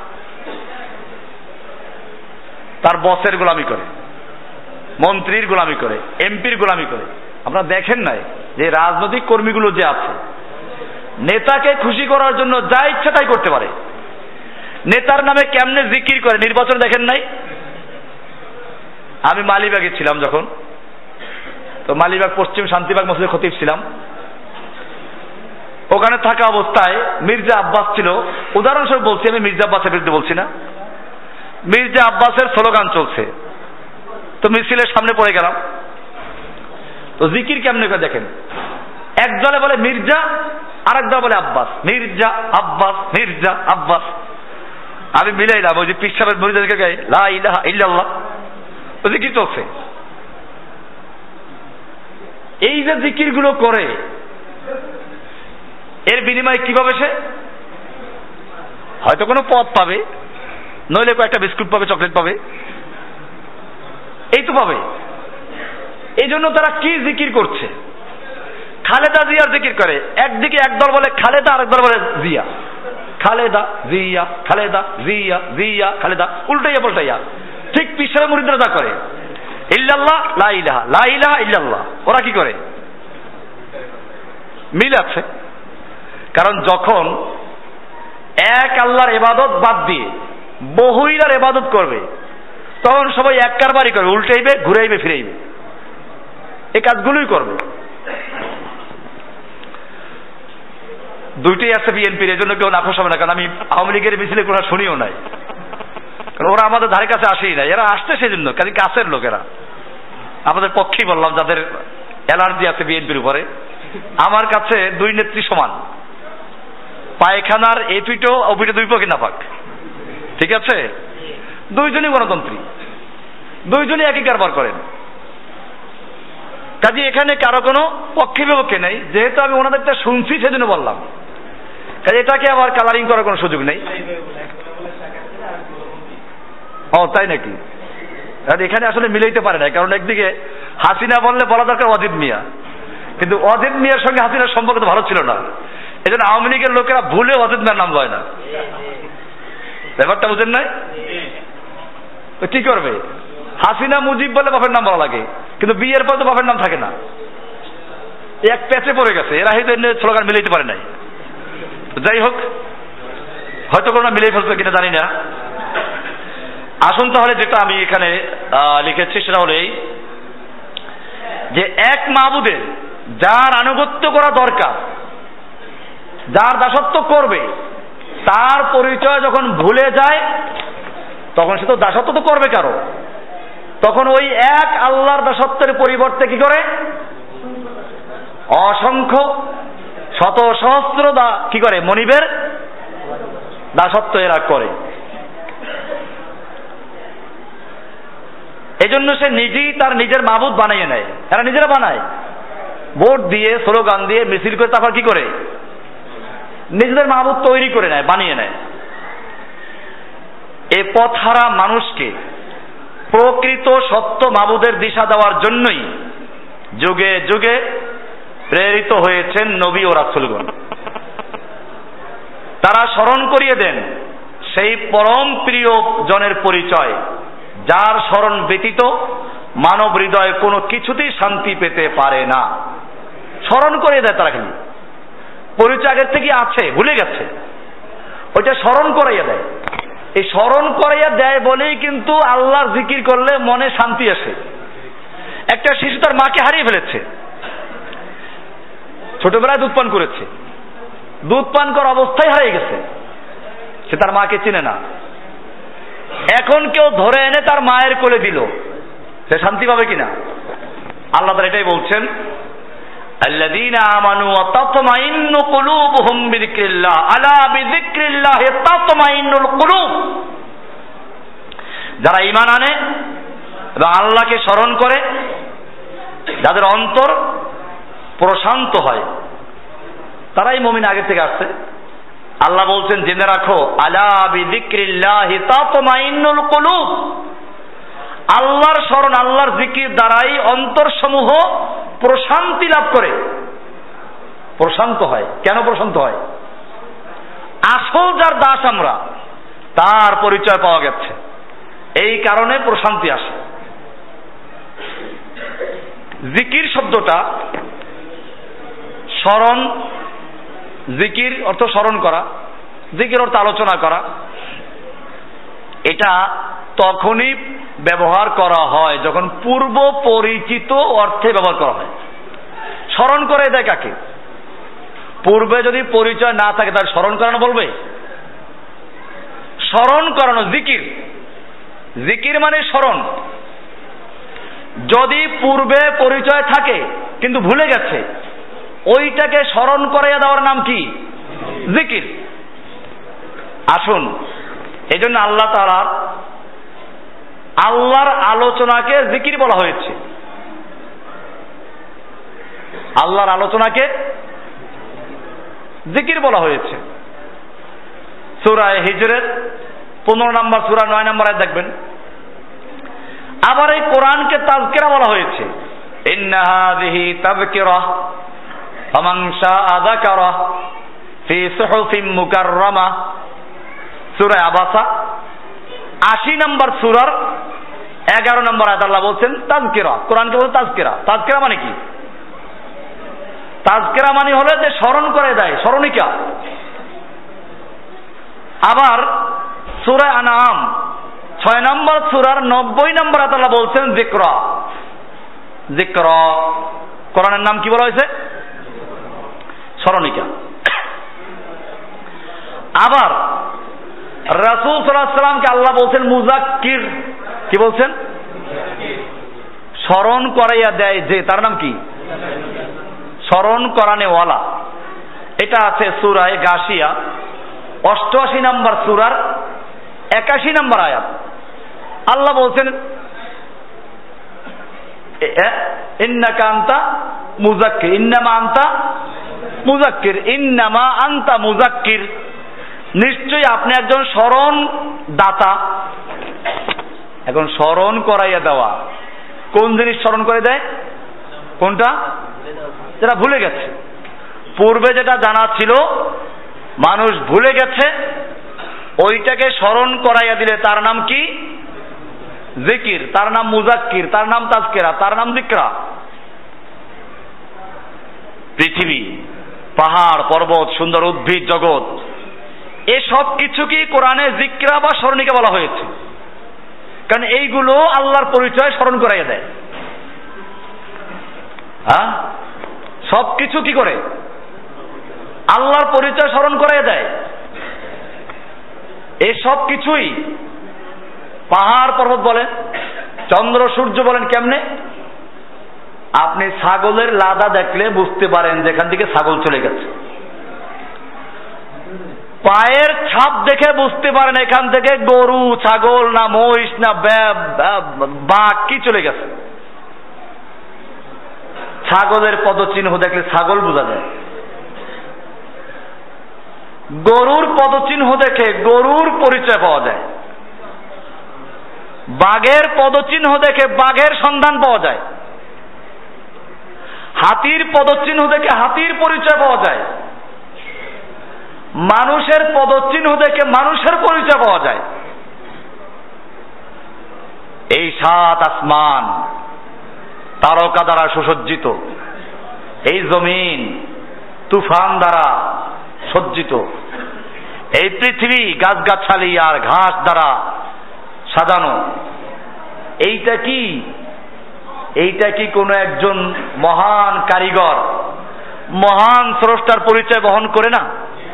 তার বসের গোলামি করে, মন্ত্রীর গোলামি করে, এমপির গোলামি করে। আপনারা দেখেন নাই যে রাজনৈতিক কর্মীগুলো যে আছে, নেতাকে খুশি করার জন্য যা ইচ্ছা তাই করতে পারে। নেতার নামে কেমনে জিকির করে, নির্বাচন দেখেন নাই? আমি মালিবাগে ছিলাম যখন, তো মালিবাগ পশ্চিম শান্তিবাগ মসজিদের খতিব ছিলাম। ওখানে থাকা অবস্থায় মির্জা আব্বাস ছিল, উদাহরণস্বরূপ বলছি, আমি মির্জা আব্বাসের বিরুদ্ধে বলছি না। মির্জা আব্বাসের স্লোগান চলছে, তো মিছিলের সামনে পড়ে গেলাম। তো জিকির কেমনে করে দেখেন, এক দলে বলে মির্জা, আর এক দল বলে আব্বাস, মির্জা আব্বাস, মির্জা আব্বাস। আমি মিলাইলাম ওই যে পীর সাহেবের মুরিদদেরকে গায়ে লা ইলাহা ইল্লাল্লাহ, ওই জিকির চলছে। এই যে জিকির গুলো করে, এর বিনিময়ে কি পাবে সে? হয়তো কোনো পদ পাবে, নইলে কয়েকটা বিস্কুট পাবে, চকলেট পাবে, এই তো পাবে। এই জন্য তারা কি জিকির করছে? খালেদা জিয়ার জিকির করে। একদিকে একদল বলে খালেদা, আরেক দল বলে জিয়া। খালেদা জিয়া, খালেদা জিয়া, জিয়া খালেদা, উল্টাইয়া পাল্টাইয়া। ঠিক পিছনে মুরিদরা যা করে, ইল্লাল্লাহ লা ইলাহা, লা ইলাহা ইল্লাল্লাহ। ওরা কি করে? মিল আছে। কারণ যখন এক আল্লাহর ইবাদত বাদ দিয়ে বহু ইলার ইবাদত করবে, তখন সবাই এক কারবারই করবে, উল্টাইবে, ঘুরাইবে, ফিরাইবে, এই কাজগুলোই করবে। দুইটাই আছে বিএনপির, এই জন্য কেউ নাখোশ হবে না, কারণ আমি আওয়ামী লীগের মিছিলে কোনো শুনিও নাই, কারণ ওরা আমাদের ধারে কাছে আসেই নাই। এরা আসছে সেই জন্য, কাজে কাছের লোকেরা, আমাদের পক্ষেই বললাম, যাদের অ্যালার্জি আছে বিএনপির উপরে। আমার কাছে দুই নেত্রী সমান, পায়খানার এ পিঠো ও পিঠে দুই পক্ষে না পাক, ঠিক আছে? দুইজনই গণতন্ত্রী, দুইজনই একই কারবার করেন। কাজে এখানে কারো কোনো পক্ষে বিপক্ষে নেই, যেহেতু আমি ওনাদেরটা শুনছি সেজন্য বললাম। কাজে এটাকে আবার কালারিং করার কোনো সুযোগ নেই। ও তাই নাকি? এখানে আসলে মিলাইতে পারে না, কারণ একদিকে হাসিনা বললে বলা দরকার অজিত মিয়া, কিন্তু অজিত মিয়ার সঙ্গে হাসিনার সম্পর্ক তো ভালো ছিল না, এই জন্য আওয়ামী লীগের লোকেরা ভুলে অজিত মিয়ার নাম লয় না। ব্যাপারটা বুঝেন নাই? তো কি করবে? হাসিনা মুজিব বলে বাপের নাম বলা লাগে, কিন্তু বিয়ের পর তো বাপের নাম থাকে না, এক প্যাচে পড়ে গেছে। এরা হয়তো স্লোগান মিলাইতে পারে নাই। যাই হোক, হয়তো কোনো মিলাই ফেলছে কিনা জানি না। আসুন তাহলে যেটা আমি এখানে লিখেছি সেটা হলো এই, যে এক মাবুদের যার আনুগত্য করা দরকার, যার দাসত্ব করবে, তার পরিচয় যখন ভুলে যায়, তখন সে তো দাসত্ব তো করবে কারো, তখন ওই এক আল্লাহর দাসত্বের পরিবর্তে কি করে? অসংখ্য শত সহস্র কি করে? মনিবের দাসত্ব এরা করে। এজন্য সে নিজেই তার নিজের মাবুদ বানিয়ে নেয়। এরা নিজেরা বানায়, ভোট দিয়ে, স্লোগান দিয়ে, মিছিল করে, তারপর কি করে? নিজেদের মাবুদ তৈরি করে নেয়, বানিয়ে নেয়। এ পথহারা মানুষকে প্রকৃত সত্য মাবুদের দিশা দেওয়ার জন্যই যুগে যুগে প্রেরিত হয়েছেন নবী ও রাসূলগণ। তারা স্মরণ করিয়ে দেন সেই পরম প্রিয় জনের পরিচয়, যার স্মরণ ব্যতীত মানব হৃদয় কোনো কিছুতেই শান্তি পেতে পারে না। স্মরণ করিয়ে দেয় তারা, খালি পরিচয় আগের থেকে আছে, ভুলে গেছে, ওইটা স্মরণ করাইয়া দেয়। এই স্মরণ করাইয়া দেয় বলেই কিন্তু আল্লাহর জিকির করলে মনে শান্তি আসে। একটা শিশু তার মাকে হারিয়ে ফেলেছে, ছোটবেলায় দুধ পান করেছে, দুধ পান করা অবস্থায় হারিয়ে গেছে, সে তার মাকে চিনে না। এখন কেউ ধরে এনে তার মায়ের কোলে দিল, সে শান্তি পাবে কিনা? আল্লাহ তাআলা এটাই বলছেন, আল্লাযীনা আমানু ওয়া তাতমাইন্নু কুলুবুহুম বিযিকরিল্লাহ, আলা বিযিকরিল্লাহি তাতমাইন্নুল কুলুব। যারা ঈমান আনে এবং আল্লাহকে স্মরণ করে, যাদের অন্তর প্রশান্ত হয়, তারাই মুমিন। আগে থেকে আসছে। আল্লাহ বলছেন, জেনে রাখো, আলা বিযিকরিল্লাহি তাতমাইন্নুল কুলুব। আল্লাহর স্মরণ, আল্লাহর জিকির দ্বারাই অন্তরসমূহ প্রশান্তি লাভ করে, প্রশান্ত হয়। কেন প্রশান্ত হয়? আসল যার দাস আমরা, তার পরিচয় পাওয়া গেছে, এই কারণে প্রশান্তি আসে। জিকির শব্দটা, স্মরণ, জিকির অর্থ স্মরণ করা, জিকির অর্থ আলোচনা করা। এটা তখনই ব্যবহার করা হয় যখন পূর্ব পরিচিত অর্থে ব্যবহার করা হয়। স্মরণ করে দেয় কাকে? পূর্বে যদি পরিচয় না থাকে তাহলে স্মরণ করানো বলবে? স্মরণ করানো জিকির, জিকির মানে স্মরণ। যদি পূর্বে পরিচয় থাকে কিন্তু ভুলে গেছে, ওইটাকে স্মরণ করাইয়া দেওয়ার নাম কি? জিকির। আসুন, এই জন্য আল্লাহ তাআলা আল্লাহর আলোচনাকে জিকির বলা হয়েছে। আল্লাহর আলোচনাকে জিকির বলা হয়েছে। সূরা হিজরের 15 নম্বর সূরা 9 নম্বর আয়াত দেখবেন। আবার এই কোরআনকে তাযকিরা বলা হয়েছে, ইন্না হাযিহি তাযকিরা ফামান শাআ যাকারা ফি সুহুফিন মুকাররামা। সূরা আবাসা 80 নম্বর সূরার 11 নম্বর আয়াত আল্লাহ বলছেন তাযকিরা। কোরআনকে বলছে তাযকিরা। তাযকিরা মানে কি? তাযকিরা মানে হলো যে স্মরণ করে দেয়, 6 নম্বর সূরার 90 নম্বর আয়াতে আল্লাহ বলছেন যিকরা। যিকরা কোরআনের নাম কি বলা হয়েছে? স্মরণিকা। আবার রাসূল সাল্লাল্লাহু আলাইহি সাল্লামকে আল্লাহ বলছেন মুযাক্কির। কি বলছেন? স্মরণ করাইয়া দেয় যে, তার নাম কি? স্মরণ করানেওয়ালা। এটা আছে সূরা গাশিয়া 88 নম্বর সূরার 81 নম্বর আয়াত। আল্লাহ বলছেন ইন্নাকা আনতা মুযাক্কির, ইন্নামা আনতা মুযাক্কির, ইন্নামা আনতা মুযাক্কির। নিশ্চয়ই আপনি একজন স্মরণ দাতা। এখন স্মরণ করাইয়া দেওয়া, কোন জিনিস স্মরণ করে দেয়? কোনটা? যেটা ভুলে গেছে। পূর্বে যেটা জানা ছিল মানুষ ভুলে গেছে, ওইটাকে স্মরণ করাইয়া দিলে তার নাম কি? জিকির, তার নাম মুযাক্কির, তার নাম তাজকিরা, তার নাম যিকরা। পৃথিবী, পাহাড়, পর্বত, সুন্দর উদ্ভিদ জগৎ, এসব কিছু কি কোরআনে যিকরা বা স্মরণিকা বলা হয়েছে? কারণ এইগুলো আল্লাহর পরিচয় স্মরণ করাইয়া দেয়। হ্যাঁ, সব কিছু কি করে? আল্লাহর পরিচয় স্মরণ করাইয়া দেয়। এই সব কিছুই পাহাড় পর্বত বলেন, চন্দ্র সূর্য বলেন, কেমনে? আপনি ছাগলের লাদা দেখলে বুঝতে পারেন যেখান থেকে ছাগল চলে গেছে। পায়ের ছাপ দেখে বুঝতে পারেন এখান থেকে গরু, ছাগল না মহিষ না বাঘ কি চলে গেছে। ছাগলের পদচিহ্ন দেখলে ছাগল বোঝা যায়। গরুর পদচিহ্ন দেখে গরুর পরিচয় পাওয়া যায়। বাঘের পদচিহ্ন দেখে বাঘের সন্ধান পাওয়া যায়। হাতির পদচিহ্ন দেখে হাতির পরিচয় পাওয়া যায়। মানুষের পদচিহ্ন দেখে মানুষের পরিচয় পাওয়া যায়। এই 7 আসমান তারকা দ্বারা সুসজ্জিত, এই জমিন তুফান দ্বারা সজ্জিত, এই পৃথিবী গাছগাছালি আর ঘাস দ্বারা সাজানো। এইটা কি? এইটা কি কোনো একজন মহান কারিগর, মহান স্রষ্টার পরিচয় বহন করে না?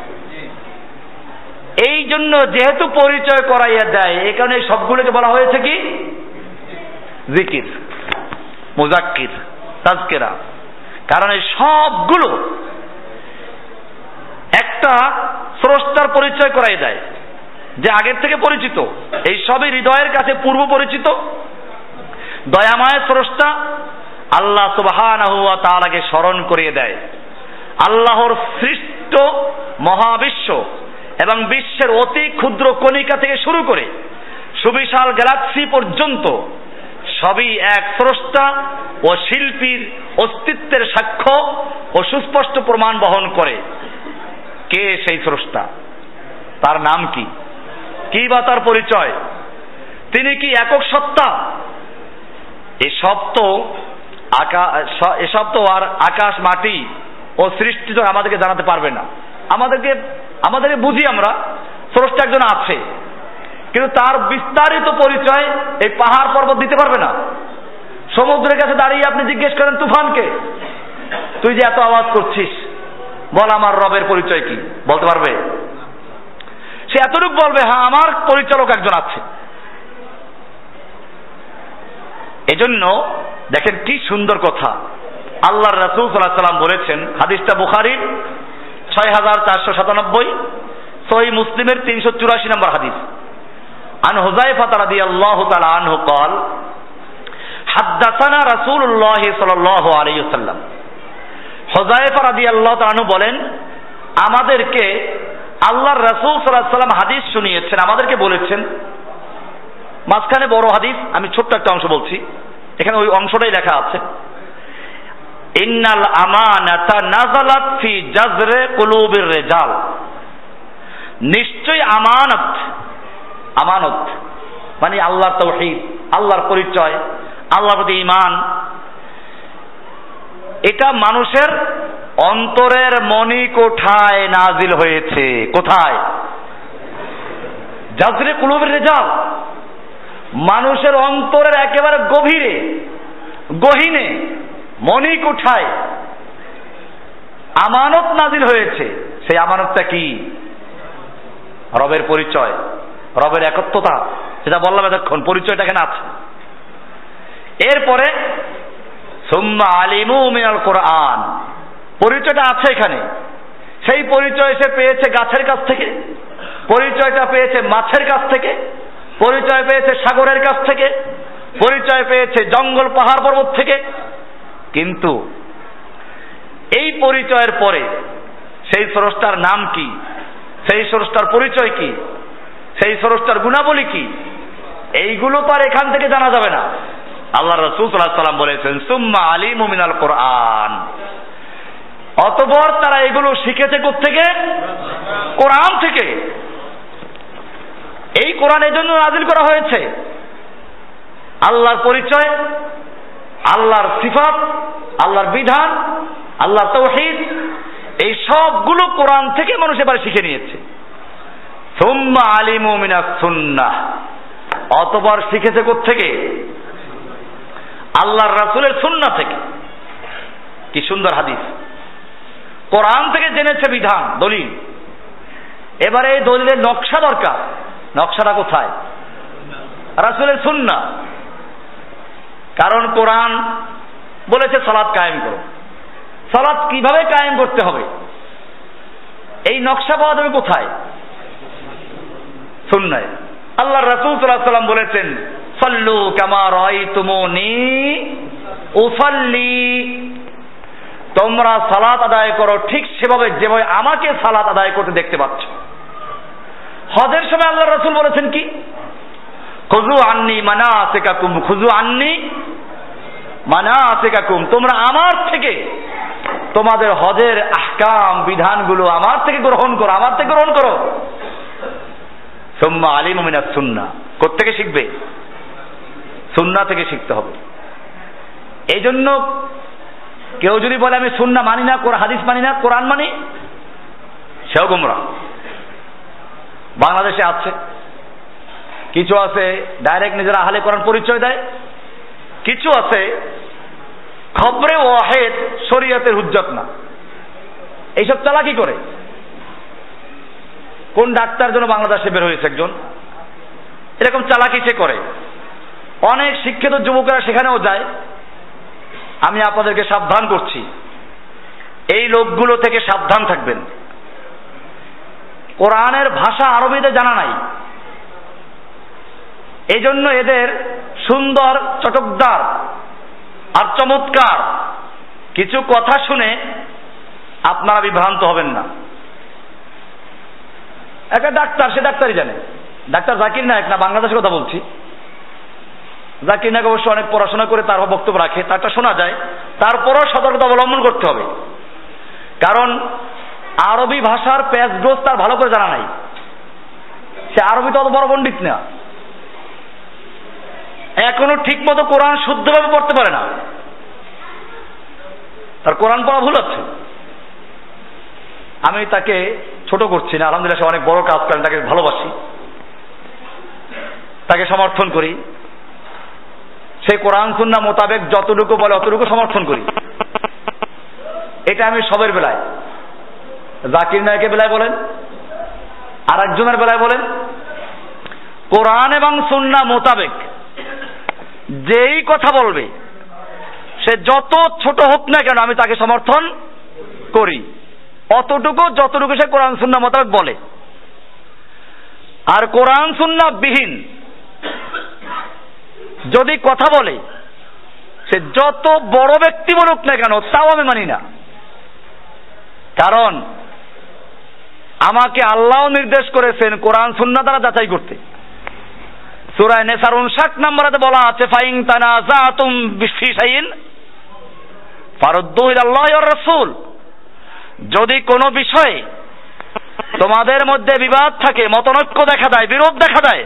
এই জন্য যেহেতু পরিচয় করাইয়া দেয়, এই কারণে সবগুলোকে বলা হয়েছে কি? জিকির, মুযাক্কির, তাজকিরা। কারণ এই সবগুলো একটা স্রষ্টার পরিচয় করাই দেয়, যে আগের থেকে পরিচিত। এই সবই হৃদয়ের কাছে পূর্ব পরিচিত। দয়াময় স্রষ্টা আল্লাহ সুবহানাহু ওয়া তাআলাকে স্মরণ করিয়ে দেয়। আল্লাহর সৃষ্ট মহাবিশ্ব এবং বিশ্বের অতি ক্ষুদ্র কণিকা থেকে শুরু করে সুবিশাল গ্যালাক্সি পর্যন্ত সবই এক স্রষ্টা ও শিল্পীর অস্তিত্বের সাক্ষ্য ও সুস্পষ্ট প্রমাণ বহন করে। কে সেই স্রষ্টা? তার নাম কি? কি বা তার পরিচয়? তিনি কি একক সত্তা? এসব তো আর আকাশ মাটি ও সৃষ্টি তো আমাদেরকে জানাতে পারবে না। আমাদেরকে বুঝি আমরা স্রষ্টা একজন আছে, কিন্তু তার বিস্তারিত পরিচয় এই পাহাড় পর্বত দিতে পারবে না। সমুদ্রের কাছে দাঁড়িয়ে আপনি জিজ্ঞেস করেন তুফানকে, তুই যে এত আওয়াজ করছিস, বল আমার রবের পরিচয় কি? বলতে পারবে? সে এতটুকু বলবে, হ্যাঁ আমার পরিচালক একজন আছে। এজন্য দেখেন কি সুন্দর কথা আল্লাহর রাসূল সাল্লাল্লাহু আলাইহি ওয়াসাল্লাম বলেছেন। হাদিসটা বুখারীর 6497, সহিহ মুসলিমের 384 নম্বর হাদিস। আন হুযায়ফা রাদিয়াল্লাহু তাআলা আনহু قال হাদাসানা রাসূলুল্লাহ সাল্লাল্লাহু আলাইহি ওয়াসাল্লাম। হুযায়ফা রাদিয়াল্লাহু তাআলা আনহু বলেন, আমাদেরকে আল্লাহর রাসূল সাল্লাল্লাহু আলাইহি ওয়াসাল্লাম হাদিস শুনিয়েছেন, আমাদেরকে বলেছেন। মাঝখানে বড় হাদিস, আমি ছোট্ট একটা অংশ বলছি, এখানে ওই অংশটাই লেখা আছে। ইন্নাল আমানাতা নাযালাত ফি জাযরে কুলুবির রিজাল। নিশ্চয় আমানত মানে আল্লাহর তাওহীদ, আল্লাহর পরিচয়, আল্লাহর প্রতি ঈমান, এটা মানুষের অন্তরের মণিকোঠায় নাজিল হয়েছে। কোথায়? জাযরে কুলুবির রিজাল। মানুষের অন্তরের একেবারে গভীরে, গহীনে, মণিকুঠায় আমানত নাজিল হয়েছে। সেই আমানতটা কি? রবের পরিচয়, রবের একত্বতা, যেটা বললাম এতক্ষণ, পরিচয়টা এখানে আছে। এরপরে সুম্মা আলিমু মিনাল কোরআন, পরিচয়টা আছে এখানে। সেই পরিচয় সে পেয়েছে গাছের কাছ থেকে, পরিচয়টা পেয়েছে মাছের কাছ থেকে, পরিচয় পেয়েছে সাগরের কাছ থেকে, পরিচয় পেয়েছে জঙ্গল পাহাড় পর্বত থেকে। কিন্তু এই পরিচয়ের পরে সেই স্রষ্টার নাম কি, সেই স্রষ্টার পরিচয় কি, সেই স্রষ্টার গুণাবলী কি, এইগুলো তো আর এখান থেকে জানা যাবে না। আল্লাহ রাসূল সাল্লাল্লাহু আলাইহি ওয়াসাল্লাম বলেছেন সুম্মা আলিমু মিনাল কোরআন, অতঃপর তারা এগুলো শিখেছে কোত্থেকে? কোরআন থেকে। এই কোরআন এর জন্য নাযিল করা হয়েছে। আল্লাহর পরিচয়, আল্লাহর সিফাত, আল্লাহর বিধান, আল্লাহর তাওহীদ, এই সবগুলো কোরআন থেকে মানুষ এবার শিখে নিয়েছে। সুম্মা আলিমু মিনাস সুন্নাহ, অতঃপর শিখেছে কোত্থেকে? আল্লাহর রাসূলের সুন্নাহ থেকে। কি সুন্দর হাদিস! কোরআন থেকে জেনেছে বিধান, দলিল। এবারে এই দলিলের নকশা দরকার। নকশাটা কোথায়? রাসূলের সুন্নাহ। কারণ কোরআন বলেছে সালাত কায়েম করো, সালাত কিভাবে কায়েম করতে হবে এই নকশা পাওয়া যাবে কোথায়? সুন্নাহয়। আল্লাহর রাসূল সাল্লাল্লাহু আলাইহি ওয়াসাল্লাম বলেছেন সাল্লু কামা রাআইতুমুনি উসাল্লি, তোমরা সালাত আদায় করো ঠিক সেভাবে যেভাবে আমাকে সালাত আদায় করতে দেখতে পাচ্ছ। হজের সময় আল্লাহর রাসূল বলেছেন কি? খুযু আন্নি মানাসিকাকুম, খুযু আন্নি মানাসিকাকুম, তোমরা আমার থেকে তোমাদের হজের আহকাম বিধানগুলো আমার থেকে গ্রহণ করো, আমার থেকে গ্রহণ করো। সুম্মা আলিমু মিনাস সুন্নাহ, কোত্থেকে শিখবে? সুন্নাহ থেকে শিখতে হবে। এই জন্য কেউ যদি বলে আমি সুন্নাহ মানি না, হাদিস মানি না, কোরআন মানি, সেও গোমরাহ। বাংলাদেশে আছে, কিছু আছে ডাইরেক্ট নিজেরা আহলে কোরআন পরিচয় দেয়, কিছু আছে খবরে ওয়াহিদ শরীয়তের হুজ্জত না, এইসব চালাকি করে। কোন ডাক্তার যেন বাংলাদেশে বের হয়েছে একজন, এরকম চালাকি সে করে। অনেক শিক্ষিত যুবকেরা সেখানেও যায়। আমি আপনাদেরকে সাবধান করছি, এই লোকগুলো থেকে সাবধান থাকবেন। কোরআনের ভাষা আরবিতে জানা নাই, এই জন্য এদের সুন্দর, চটকদার আর চমৎকার কিছু কথা শুনে আপনারা বিভ্রান্ত হবেন না। একটা ডাক্তার, সে ডাক্তারই জানে, ডাক্তার জাকির নায়েক না, বাংলাদেশের কথা বলছি। জাকির নায়েক অবশ্য অনেক পড়াশোনা করে তার বক্তব্য রাখে, তারটা শোনা যায়। তারপরও সতর্কতা অবলম্বন করতে হবে, কারণ আরবি ভাষার প্যাচগোজ তার ভালো করে জানা নাই। সে আরবিতে অত বড় পণ্ডিত না, এখনো ঠিক মতো কোরআন শুদ্ধভাবে পড়তে পারে না, তার কোরআন পড়া ভুল আছে। আমি তাকে ছোট করছি না, আলহামদুলিল্লাহ সে অনেক বড় কাজ করেন, তাকে ভালোবাসি, তাকে সমর্থন করি। সেই কোরআন সুন্নাহ মোতাবেক যতটুকু বলে অতটুকু সমর্থন করি। এটা আমি সবের বেলায়, জাকির নায়েকের বেলায় বলেন, আর একজনের বেলায় বলেন, কোরআন এবং সুন্নাহ মোতাবেক যেই কথা বলবে সে যত ছোট হোক না কেন আমি তাকে সমর্থন করি, অতটুকু যতটুকু সে কোরআন সুন্নাহ মোতাবেক বলে। আর কোরআন সুন্নাহ বিহীন যদি কথা বলে, সে যত বড় ব্যক্তি বলুক না কেন, তাও আমি মানি না। কারণ আমাকে আল্লাহ নির্দেশ করেছেন কোরআন সুন্নাহ দ্বারা যাচাই করতে। সূরা নিসার 59 নম্বরে বলা আছে, ফাইন তানাযাতুম ফি শাইইন ফারুদ্দু ইলাল্লাহি ওয়ার রাসূল, যদি কোনো বিষয়ে তোমাদের মধ্যে বিবাদ থাকে, মতনৈক্য দেখা দেয়, বিরোধ দেখা দেয়,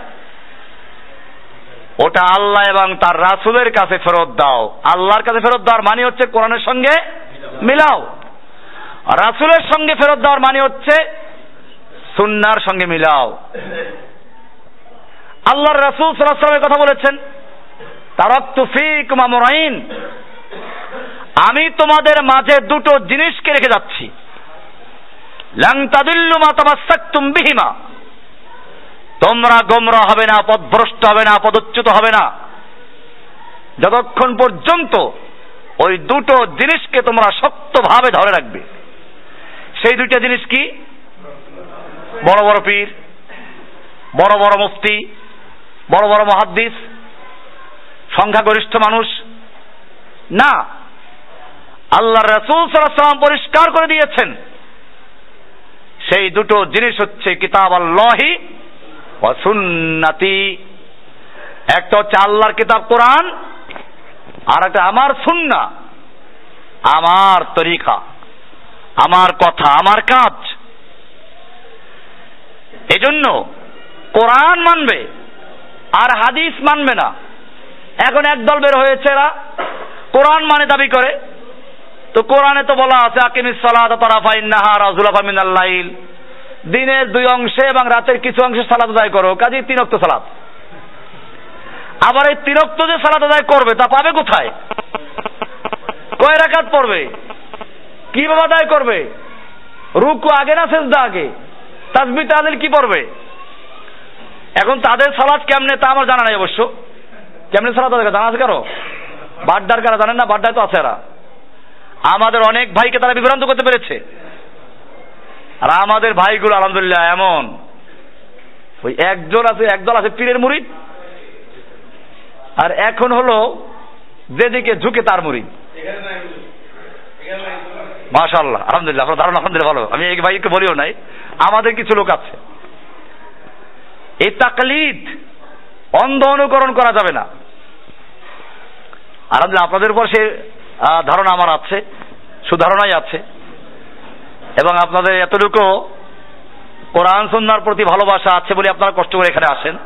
ওটা আল্লাহ এবং তার রাসূলের কাছে ফেরত দাও। আল্লাহর কাছে ফেরত দেওয়ার মানে হচ্ছে কোরআনের সঙ্গে মিলাও, রাসূলের সঙ্গে ফেরত দেওয়ার মানে হচ্ছে সুন্নাহর সঙ্গে মিলাও। আল্লাহর রাসূল সাল্লাল্লাহু আলাইহি ওয়াসাল্লাম কথা বলেছেন, তারাকতু ফীকুম আমরাইন, আমি তোমাদের মাঝে দুটো জিনিসকে রেখে যাচ্ছি, লান তাদিল্লু মা তামাসসাকতুম বিহিমা, তোমরা গোমরা হবে না, পথভ্রষ্ট হবে না, পদচ্যুত হবে না, যতক্ষণ পর্যন্ত ওই দুটো জিনিসকে তোমরা শক্তভাবে ধরে রাখবে। সেই দুইটা জিনিস কি? বড় বড় পীর, বড় বড় মুফতি, বড় বড় মুহাদ্দিস, সংখ্যাগরিষ্ঠ মানুষ না। আল্লাহর রাসূল সাল্লাল্লাহু আলাইহি ওয়াসাল্লাম পরিষ্কার করে দিয়েছেন, সেই দুটো জিনিস হচ্ছে কিতাব আল্লাহি ওয়া সুন্নতি। একটা হচ্ছে আল্লাহর কিতাব কোরআন, আর একটা আমার সুন্নাহ, আমার তরিকা, আমার কথা, আমার কাজ। এজন্য কোরআন মানবে আর হাদিস মানবে না। এখন একদল বের হয়েছে, এরা কোরআন মানে দাবি করে। তো কোরআনে তো বলা আছে আকিমিস সালাতা তারাফাইন নাহার ওয়া যুলাফা মিনাল লাইল, দিনের দুই অংশে এবং রাতের কিছু অংশে সালাত আদায় করো, কাজেই 3 ওয়াক্ত সালাত। আবার এই 3 ওয়াক্ত যে সালাত আদায় করবে তা পাবে কোথায়? কয় রাকাত পড়বে? কিভাবে আদায় করবে? রুকু আগে না সিজদা আগে? তাসবিহ তাহলিল কি পড়বে? এখন তাদের সালাত কেমনে তা আমার জানা নাই অবশ্য। কেমনে সালাত আদায় জানা আছে কারো? বাড্ডার কারা জানেন না? বাড্ডায় তো আছে এরা। আমাদের অনেক ভাইকে তারা বিভ্রান্ত করতে পেরেছে। আর আমাদের ভাইগুলো আলহামদুলিল্লাহ এমন, ওই একদল আছে পীরের মুরিদ, আর এখন হলো যেদিকে ঝুঁকে তার মুরিদ। মাশাআল্লাহ, আলহামদুলিল্লাহ, আপনার ধারণা আলহামদুলিল্লাহ ভালো। আমি এই ভাইকে বলিও নাই, আমাদের কিছু লোক আছে। এই তাকলিদ, অন্ধ অনুকরণ করা যাবে না। আলহামদুলিল্লাহ আপনাদের উপর সে ধারণা আমার আছে, সুধারণাই আছে, এবং আপনাদের এতটুকু কোরআন সুন্নাহর প্রতি ভালোবাসা আছে বলে আপনারা কষ্ট করে এখানে আসেন।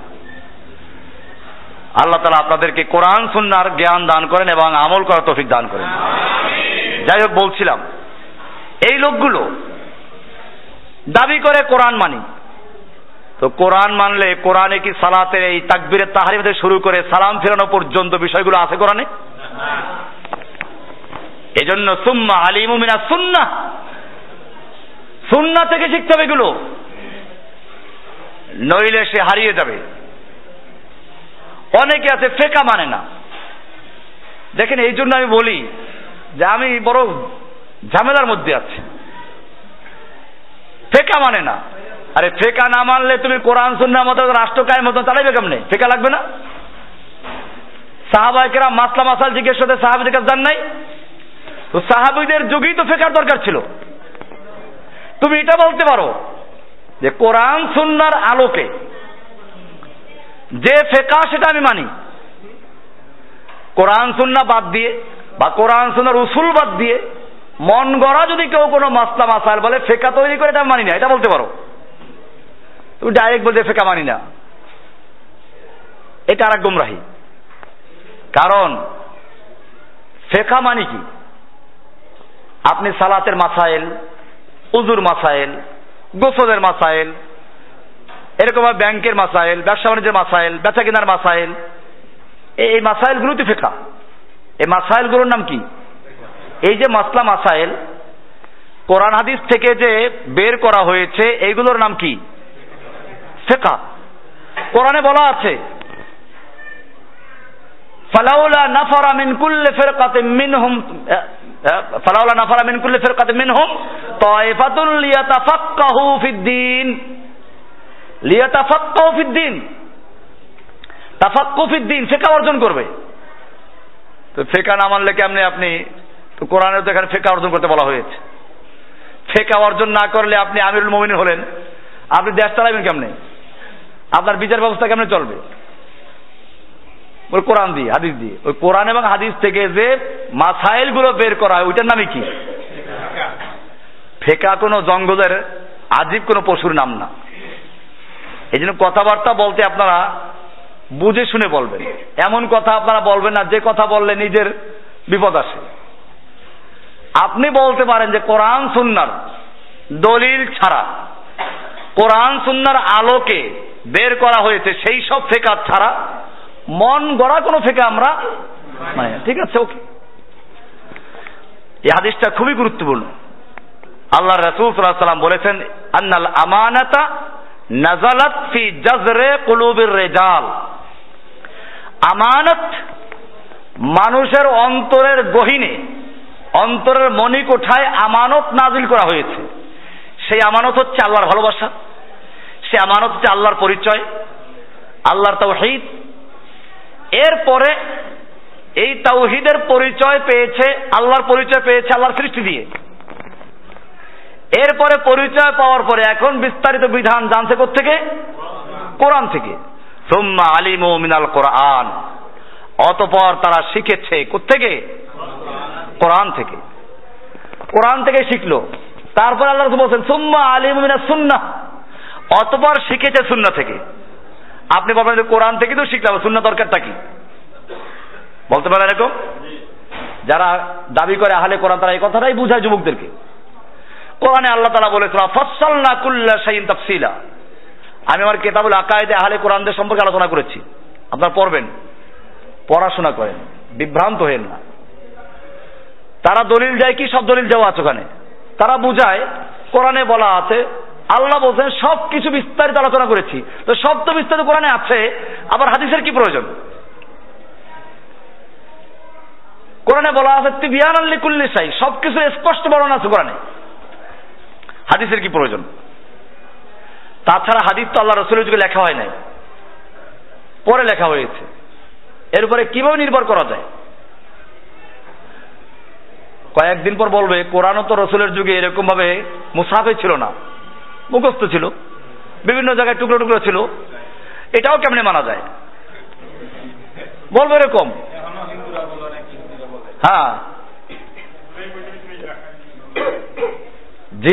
আল্লাহ তাআলা আপনাদেরকে কোরআন সুন্নাহর জ্ঞান দান করেন এবং আমল করার তৌফিক দান করেন। যাই হোক, বলছিলাম এই লোকগুলো দাবি করে কোরআন মানি। তো কোরআন মানলে কোরআনে কি সালাতের এই তাকবীরের তাহরিম থেকে শুরু করে সালাম ফেরানো পর্যন্ত বিষয়গুলো আছে কোরআনে? এজন্য সুম্মা আলিমু মিনাস সুন্নাহ, সুন্নাহ থেকে শিখতে হবে এগুলো, নইলে সে হারিয়ে যাবে। অনেকে আছে ফিকহ মানে না। দেখেন, এই জন্য আমি বলি যে আমি বড় ঝামেলার মধ্যে আছি। ফিকহ মানে না। আরে ফিকহ না মানলে তুমি কোরআন সুন্নাহ মতো রাষ্ট্র কায়েম মতো চালাইবে কেমনে? ফিকহ লাগবে না? সাহাবায়ে কেরাম মাসলা মাসাল জিজ্ঞেস করতে সাহাবীদের কাছে যান নাই? তো সাহাবীদের যুগেই তো ফিকহের দরকার ছিল। তুমি এটা বলতে পারো যে কোরআন সুন্নাহর আলোকে যে ফিকহ সেটা আমি মানি। কোরআন সুন্নাহ বাদ দিয়ে বা কোরআন সুন্নাহর উসুল বাদ দিয়ে মন গড়া যদি কেউ কোনো মাসলা মাসাইল বলে ফিকহ তৈরি করে, এটা মানি না, এটা বলতে পারো। তুমি ডাইরেক্ট বলতে ফিকহ মানি না, এটা আরেক গুমরাহি। কারণ ফিকহ মানে কি? আপনি সালাতের মাসাইল, উজুর মাসাইল, গোসলের মাসাইল, এরকম ব্যাংকের মাসাইল, ব্যবসা বাণিজ্যের মাসাইল, বেচা কেনার মাসাইল, এই মাসাইলগুলো তো ফিকহ। এই মাসাইলগুলোর নাম কি? এই যে মাসলা মাসাইল কোরআন হাদিস থেকে যে বের করা হয়েছে, এইগুলোর নাম কি? ফিকহ। কোরআনে বলা আছে ফালাউলা নাফারা মিন কুল্লি ফিরকাতিন মিনহুম ফালাউলা নাফারা মিন কুল্লি ফিরকাতিন মিনহুম তায়ফাতুন লিয়াতাফাক্কাহু ফিদ্দীন, লিয়াতাফাক্কাহু ফিদ্দীন, তাফাক্কুহ ফিদ্দীন, ফিকহ অর্জন করবে। তো ফিকহ না মানলে কেমনে আপনি? তো কোরআনে তো এখানে ফিকহ অর্জন করতে বলা হয়েছে। ফিকহ অর্জন না করলে আপনি আমিরুল মুমিনিন হলেন, আপনি দেশ চালাবেন কেমনে? আপনার বিচার ব্যবস্থা কেমনে চলবে? ওই কোরআন দিয়ে, হাদিস দিয়ে। ওই কোরআন এবং হাদিস থেকে যে মাসাইল গুলো বের করা হয় ওইটার নামই কি? ফিকহ কোনো জঙ্গলের আজীব কোনো পশুর নাম না। এই জন্য কথাবার্তা বলতে আপনারা বুঝে শুনে বলবেন। এমন কথা আপনারা বলবেন না যে কথা বললে নিজের বিপদ আসে। আপনি বলতে পারেন যে কোরআন সুন্নাহর দলিল ছাড়া, কোরআন সুন্নাহর আলোকে বের করা হয়েছে সেই সব ফিকহ ছাড়া মন গড়া কোনো ফিকহ আমরা মানে ঠিক আছে ওকে। এই হাদিসটা খুবই গুরুত্বপূর্ণ। আল্লাহ রাসূল সাল্লাল্লাহু আলাইহি ওয়াসাল্লাম বলেছেন আন্নাল আমানাতা নাযালাত ফি জাযরে কুলুবির রিজাল, আমানত মানুষের অন্তরের গহীনে, অন্তরের মণিকোঠায় আমানত নাজিল করা হয়েছে। সেই আমানত হচ্ছে আল্লাহর ভালোবাসা, সে আমানত হচ্ছে আল্লাহর পরিচয়, আল্লাহর তাওহীদ। এরপরে এই তাওহীদের পরিচয় পেয়েছে, আল্লাহর পরিচয় পেয়েছে আল্লাহর সৃষ্টি দিয়ে। এরপরে পরিচয় পাওয়ার পরে এখন বিস্তারিত বিধান জানছে কোত্থেকে? কোরআন থেকে। সুম্মা আলিমু মিনাল কোরআন, অতঃপর তারা শিখেছে কোত্থেকে? কোরআন থেকে। কোরআন থেকে শিখলো। তারপর আল্লাহ রাসূল বলেন সুম্মা আলিমু মিনাস সুন্নাহ, অতঃপর শিখেছে সুন্নাহ থেকে। আপনি বলবেন যে কোরআন থেকে তো শিখলাম, সুন্নাহ দরকারটা কি? বলতে পারেন এরকম? যারা দাবি করে আহলে কোরআন তারা এই কথাটাই বুঝায় যুবকদেরকে। কোরআনে আল্লাহ তাআলা বলেছেন ফাসসালনা কুল্লা শাইইন তাফসীলা, আমি আমার কিতাবুল আকায়েদে আহলে কোরআনদের সম্পর্কে আলোচনা করেছি। আপনারা পড়বেন, পড়াশোনা করেন, বিভ্রান্ত হেন না। তারা দলিল দেয় কি? সব দলিল দেওয়া আছে ওখানে। তারা বুঝায় কোরআনে বলা আছে, আল্লাহ বলছেন সব কিছু বিস্তারিত আলোচনা করেছি। তো সব তো বিস্তারিত কোরআনে আছে, আবার হাদিসের কি প্রয়োজন? কোরআনে বলা আছে তিবিয়ানাল লিকুল্লি শাই, সবকিছু স্পষ্ট বর্ণনা আছে কোরআনে, হাদিসের কি প্রয়োজন? তাছাড়া হাদিস তো আল্লাহ রাসূলের যুগে লেখা হয় নাই, পরে লেখা হয়েছে। এর উপরে কিভাবে নির্ভর করা যায়? কয়েকদিন পর বলবে কোরআনও তো রাসূলের যুগে এরকম ভাবে মুসাফে ছিল না, মুখস্থ ছিল, বিভিন্ন জায়গায় টুকরো টুকরো ছিল, এটাও কেমনে মানা যায়? বলবে এরকম। হ্যাঁ জি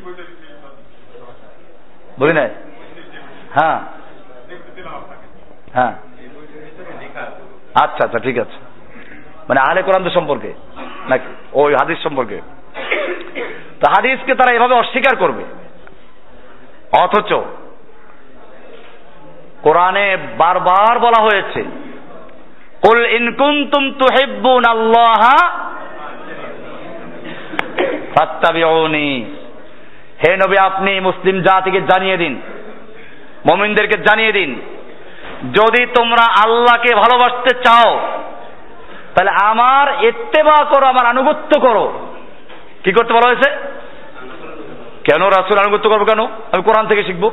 বলি নাই। হ্যাঁ হ্যাঁ আচ্ছা আচ্ছা ঠিক আছে, মানে আহলে কোরআনদের সম্পর্কে নাকি ওই হাদিস সম্পর্কে? তো হাদিসকে তারা এভাবে অস্বীকার করবে, অথচ কোরআনে বারবার বলা হয়েছে কুল ইন কুনতুম তুহিব্বুনাল্লাহা ফাত্তাবিউনি, হে নবী আপনি মুসলিম জাতিকে জানিয়ে দিন, মুমিনদেরকে জানিয়ে দিন, যদি তোমরা আল্লাহকে ভালোবাসতে চাও তাহলে আমার ইত্তেবা করো, আমার আনুগত্য করো। কি করতে বলা হয়েছে? কেন রাসূল আনুগত্য করবো? কেন? আমি কোরআন থেকে শিখবো,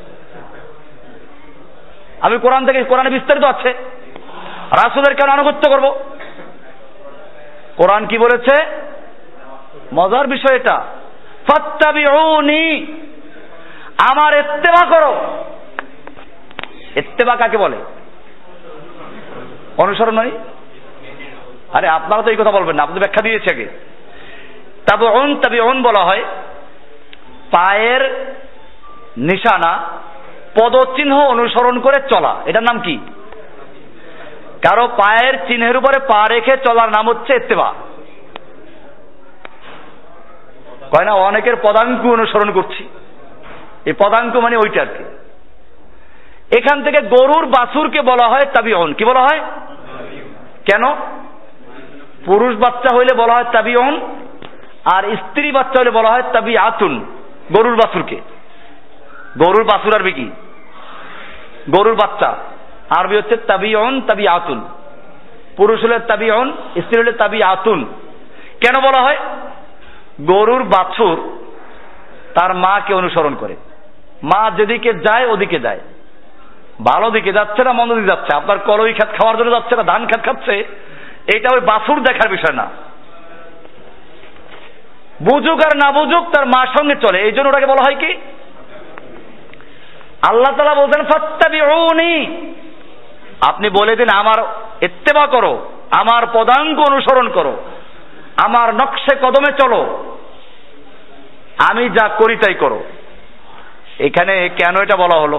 আমি কোরআন থেকে, কোরআনে বিস্তারিত আছে, রাসূলের কেন আনুগত্য করব? কোরআন কি বলেছে? মজার বিষয় এটা, ফাত্তাবিউনি, আমার ইত্তেবা করো। ইত্তেবা কাকে বলে? অনুসরণ নয়? আরে আপনারা তো এই কথা বলবেন না, আপনি ব্যাখ্যা দিয়েছে আগে। তাবিউন বলা হয় পায়ের নিশানা, পদচিহ্ন অনুসরণ করে চলা, এটার নাম কি? কারো পায়ের চিহ্নের উপরে পা রেখে চলার নাম হচ্ছে ইত্তেবা। কয় না অনেকের পদাঙ্ক অনুসরণ করছি, এই পদাঙ্ক মানে ওইটা আর কি। এখান থেকে গরুর বাছুরকে বলা হয় তাবিউন। কি বলা হয়? কেন? পুরুষ বাচ্চা হইলে বলা হয় তাবিউন, আর স্ত্রী বাচ্চা হইলে বলা হয় তাবিআতুন। গরুর বাছুরকে, গরুর বাছুর আরবি কি? গরুর বাচ্চা আরবি হচ্ছে তাবিউন, তাবিআতুন। পুরুষ হলে তাবিউন, স্ত্রী হলে তাবিআতুন। কেন বলা হয়? গরুর বাছুর তার মাকে অনুসরণ করে, মা যেদিকে যায় ওদিকে যায়। ভালো দিকে যাচ্ছে না মন্দ দিকে যাচ্ছে, আপনার কলই খেত খাওয়ার জন্য যাচ্ছে না ধান খেত খাচ্ছে, এটা ওই বাছুর দেখার বিষয় না। বুঝুক আর না বুঝুক তার মার সঙ্গে চলে, এই জন্য ওটাকে বলা হয় কি? আল্লাহ তাআলা বলতেন ফাত্তাবিউনি, আপনি বলে দিন আমার ইত্তেবা করো, আমার পদাঙ্ক অনুসরণ করো, আমার নকশে কদমে চলো, আমি যা করি তাই করো। এখানে কেন এটা বলা হলো?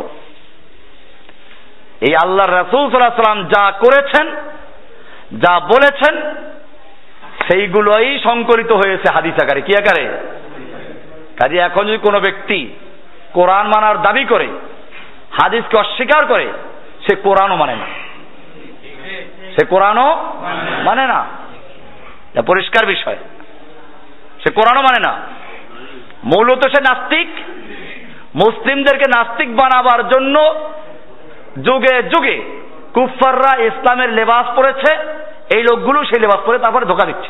এই আল্লাহর রাসূল সাল্লাল্লাহু আলাইহি ওয়াসাল্লাম যা করেছেন, যা বলেছেন, সেইগুলোই সংকলিত হয়েছে হাদিস আকারে। কি আকারে? কাজে এখন যদি কোনো ব্যক্তি কোরআন মানার দাবি করে হাদিসকে অস্বীকার করে, সে কোরআনও মানে না, সে কোরআনও মানে না। পরিষ্কার বিষয়, সে কোরআনও মানে না। মূলত সে নাস্তিক। মুসলিমদেরকে নাস্তিক বানাবার জন্য যুগে যুগে কুফফাররা ইসলামের লেবাস পরেছে, এই লোকগুলো সেই লেবাস পরে তারপরে ধোঁকা দিচ্ছে।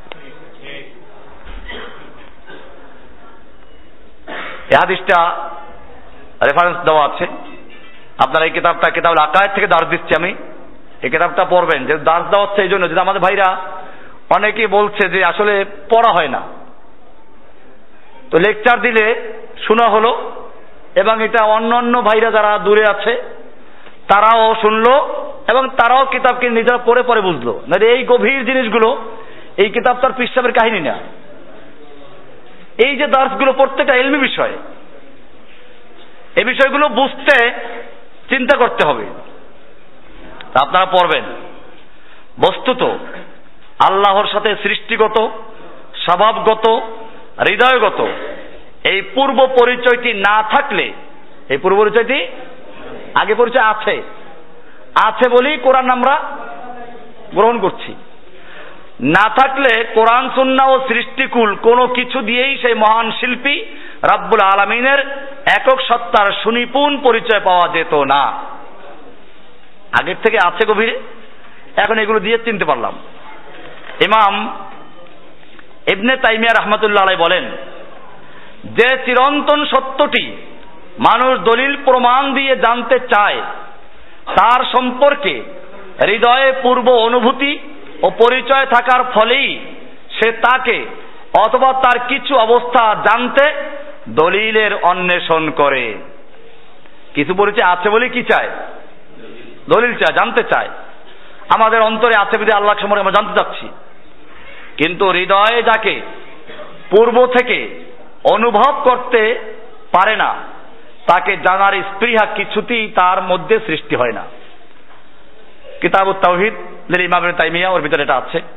এই হাদিসটা রেফারেন্স দেওয়া আছে, আপনারা এই কিতাবটা কিতাবুল আকায়েদ থেকে দার্স দিচ্ছি আমি, এই কিতাবটা পড়বেন। যে দার্স দেওয়া হচ্ছে এই জন্য, যদি আমাদের ভাইরা অনেকেই বলছে যে আসলে পড়া হয় না, তো লেকচার দিলে শোনা হলো, এবং এটা অন্য অন্য ভাইরা যারা দূরে আছে তারাও শুনলো, এবং তারাও কিতাবকে নিজেরা পড়ে পরে বুঝলো। না এই গভীর জিনিসগুলো, এই কিতাব তার পৃষ্ঠাবের কাহিনী না। এই যে দার্সগুলো প্রত্যেকটা ইলমি বিষয়, এই বিষয়গুলো বুঝতে চিন্তা করতে হবে। আপনারা পড়বেন। বস্তুত আল্লাহর সাথে সৃষ্টিগত, স্বভাবগত, হৃদয়গত এই পূর্ব পরিচয়টি না থাকলে, এই পূর্ব পরিচয়টি আগে পরিচয় আছে, আছে বলেই কোরআন আমরা গ্রহণ করছি। না থাকলে কোরআন সুন্নাহ ও সৃষ্টিকুল কোনো কিছু দিয়েই সেই মহান শিল্পী রাব্বুল আলামিনের একক সত্তার সুনিপুণ পরিচয় পাওয়া যেত না। আগের থেকে আছে গভীরে, এখন এগুলো দিয়ে চিনতে পারলাম। ইমাম ইবনে তাইমিয়া রাহমাতুল্লাহ আলাইহি বলেন, যে চিরন্তন সত্যটি মানুষ দলিল প্রমাণ দিয়ে জানতে চায়, তার সম্পর্কে হৃদয়ে পূর্ব অনুভূতি ও পরিচয় থাকার ফলেই সে তাকে অথবা তার কিছু অবস্থা জানতে দলিলের অন্বেষণ করে। কিছু পরিচয় আছে বলে কি চায়? দলিল চায়, জানতে চায়। আমাদের অন্তরে আছে বলে আল্লাহ সম্পর্কে আমরা জানতে চাচ্ছি, কিন্তু হৃদয়ে যাকে পূর্ব থেকে অনুভব করতে পারে না, তাকে জানার স্পৃহা কিছুতেই তার মধ্যে সৃষ্টি হয় না। কিতাবুত তাওহীদ ইমাম ইবনে তাইমিয়া, ওর ভিতরে এটা আছে।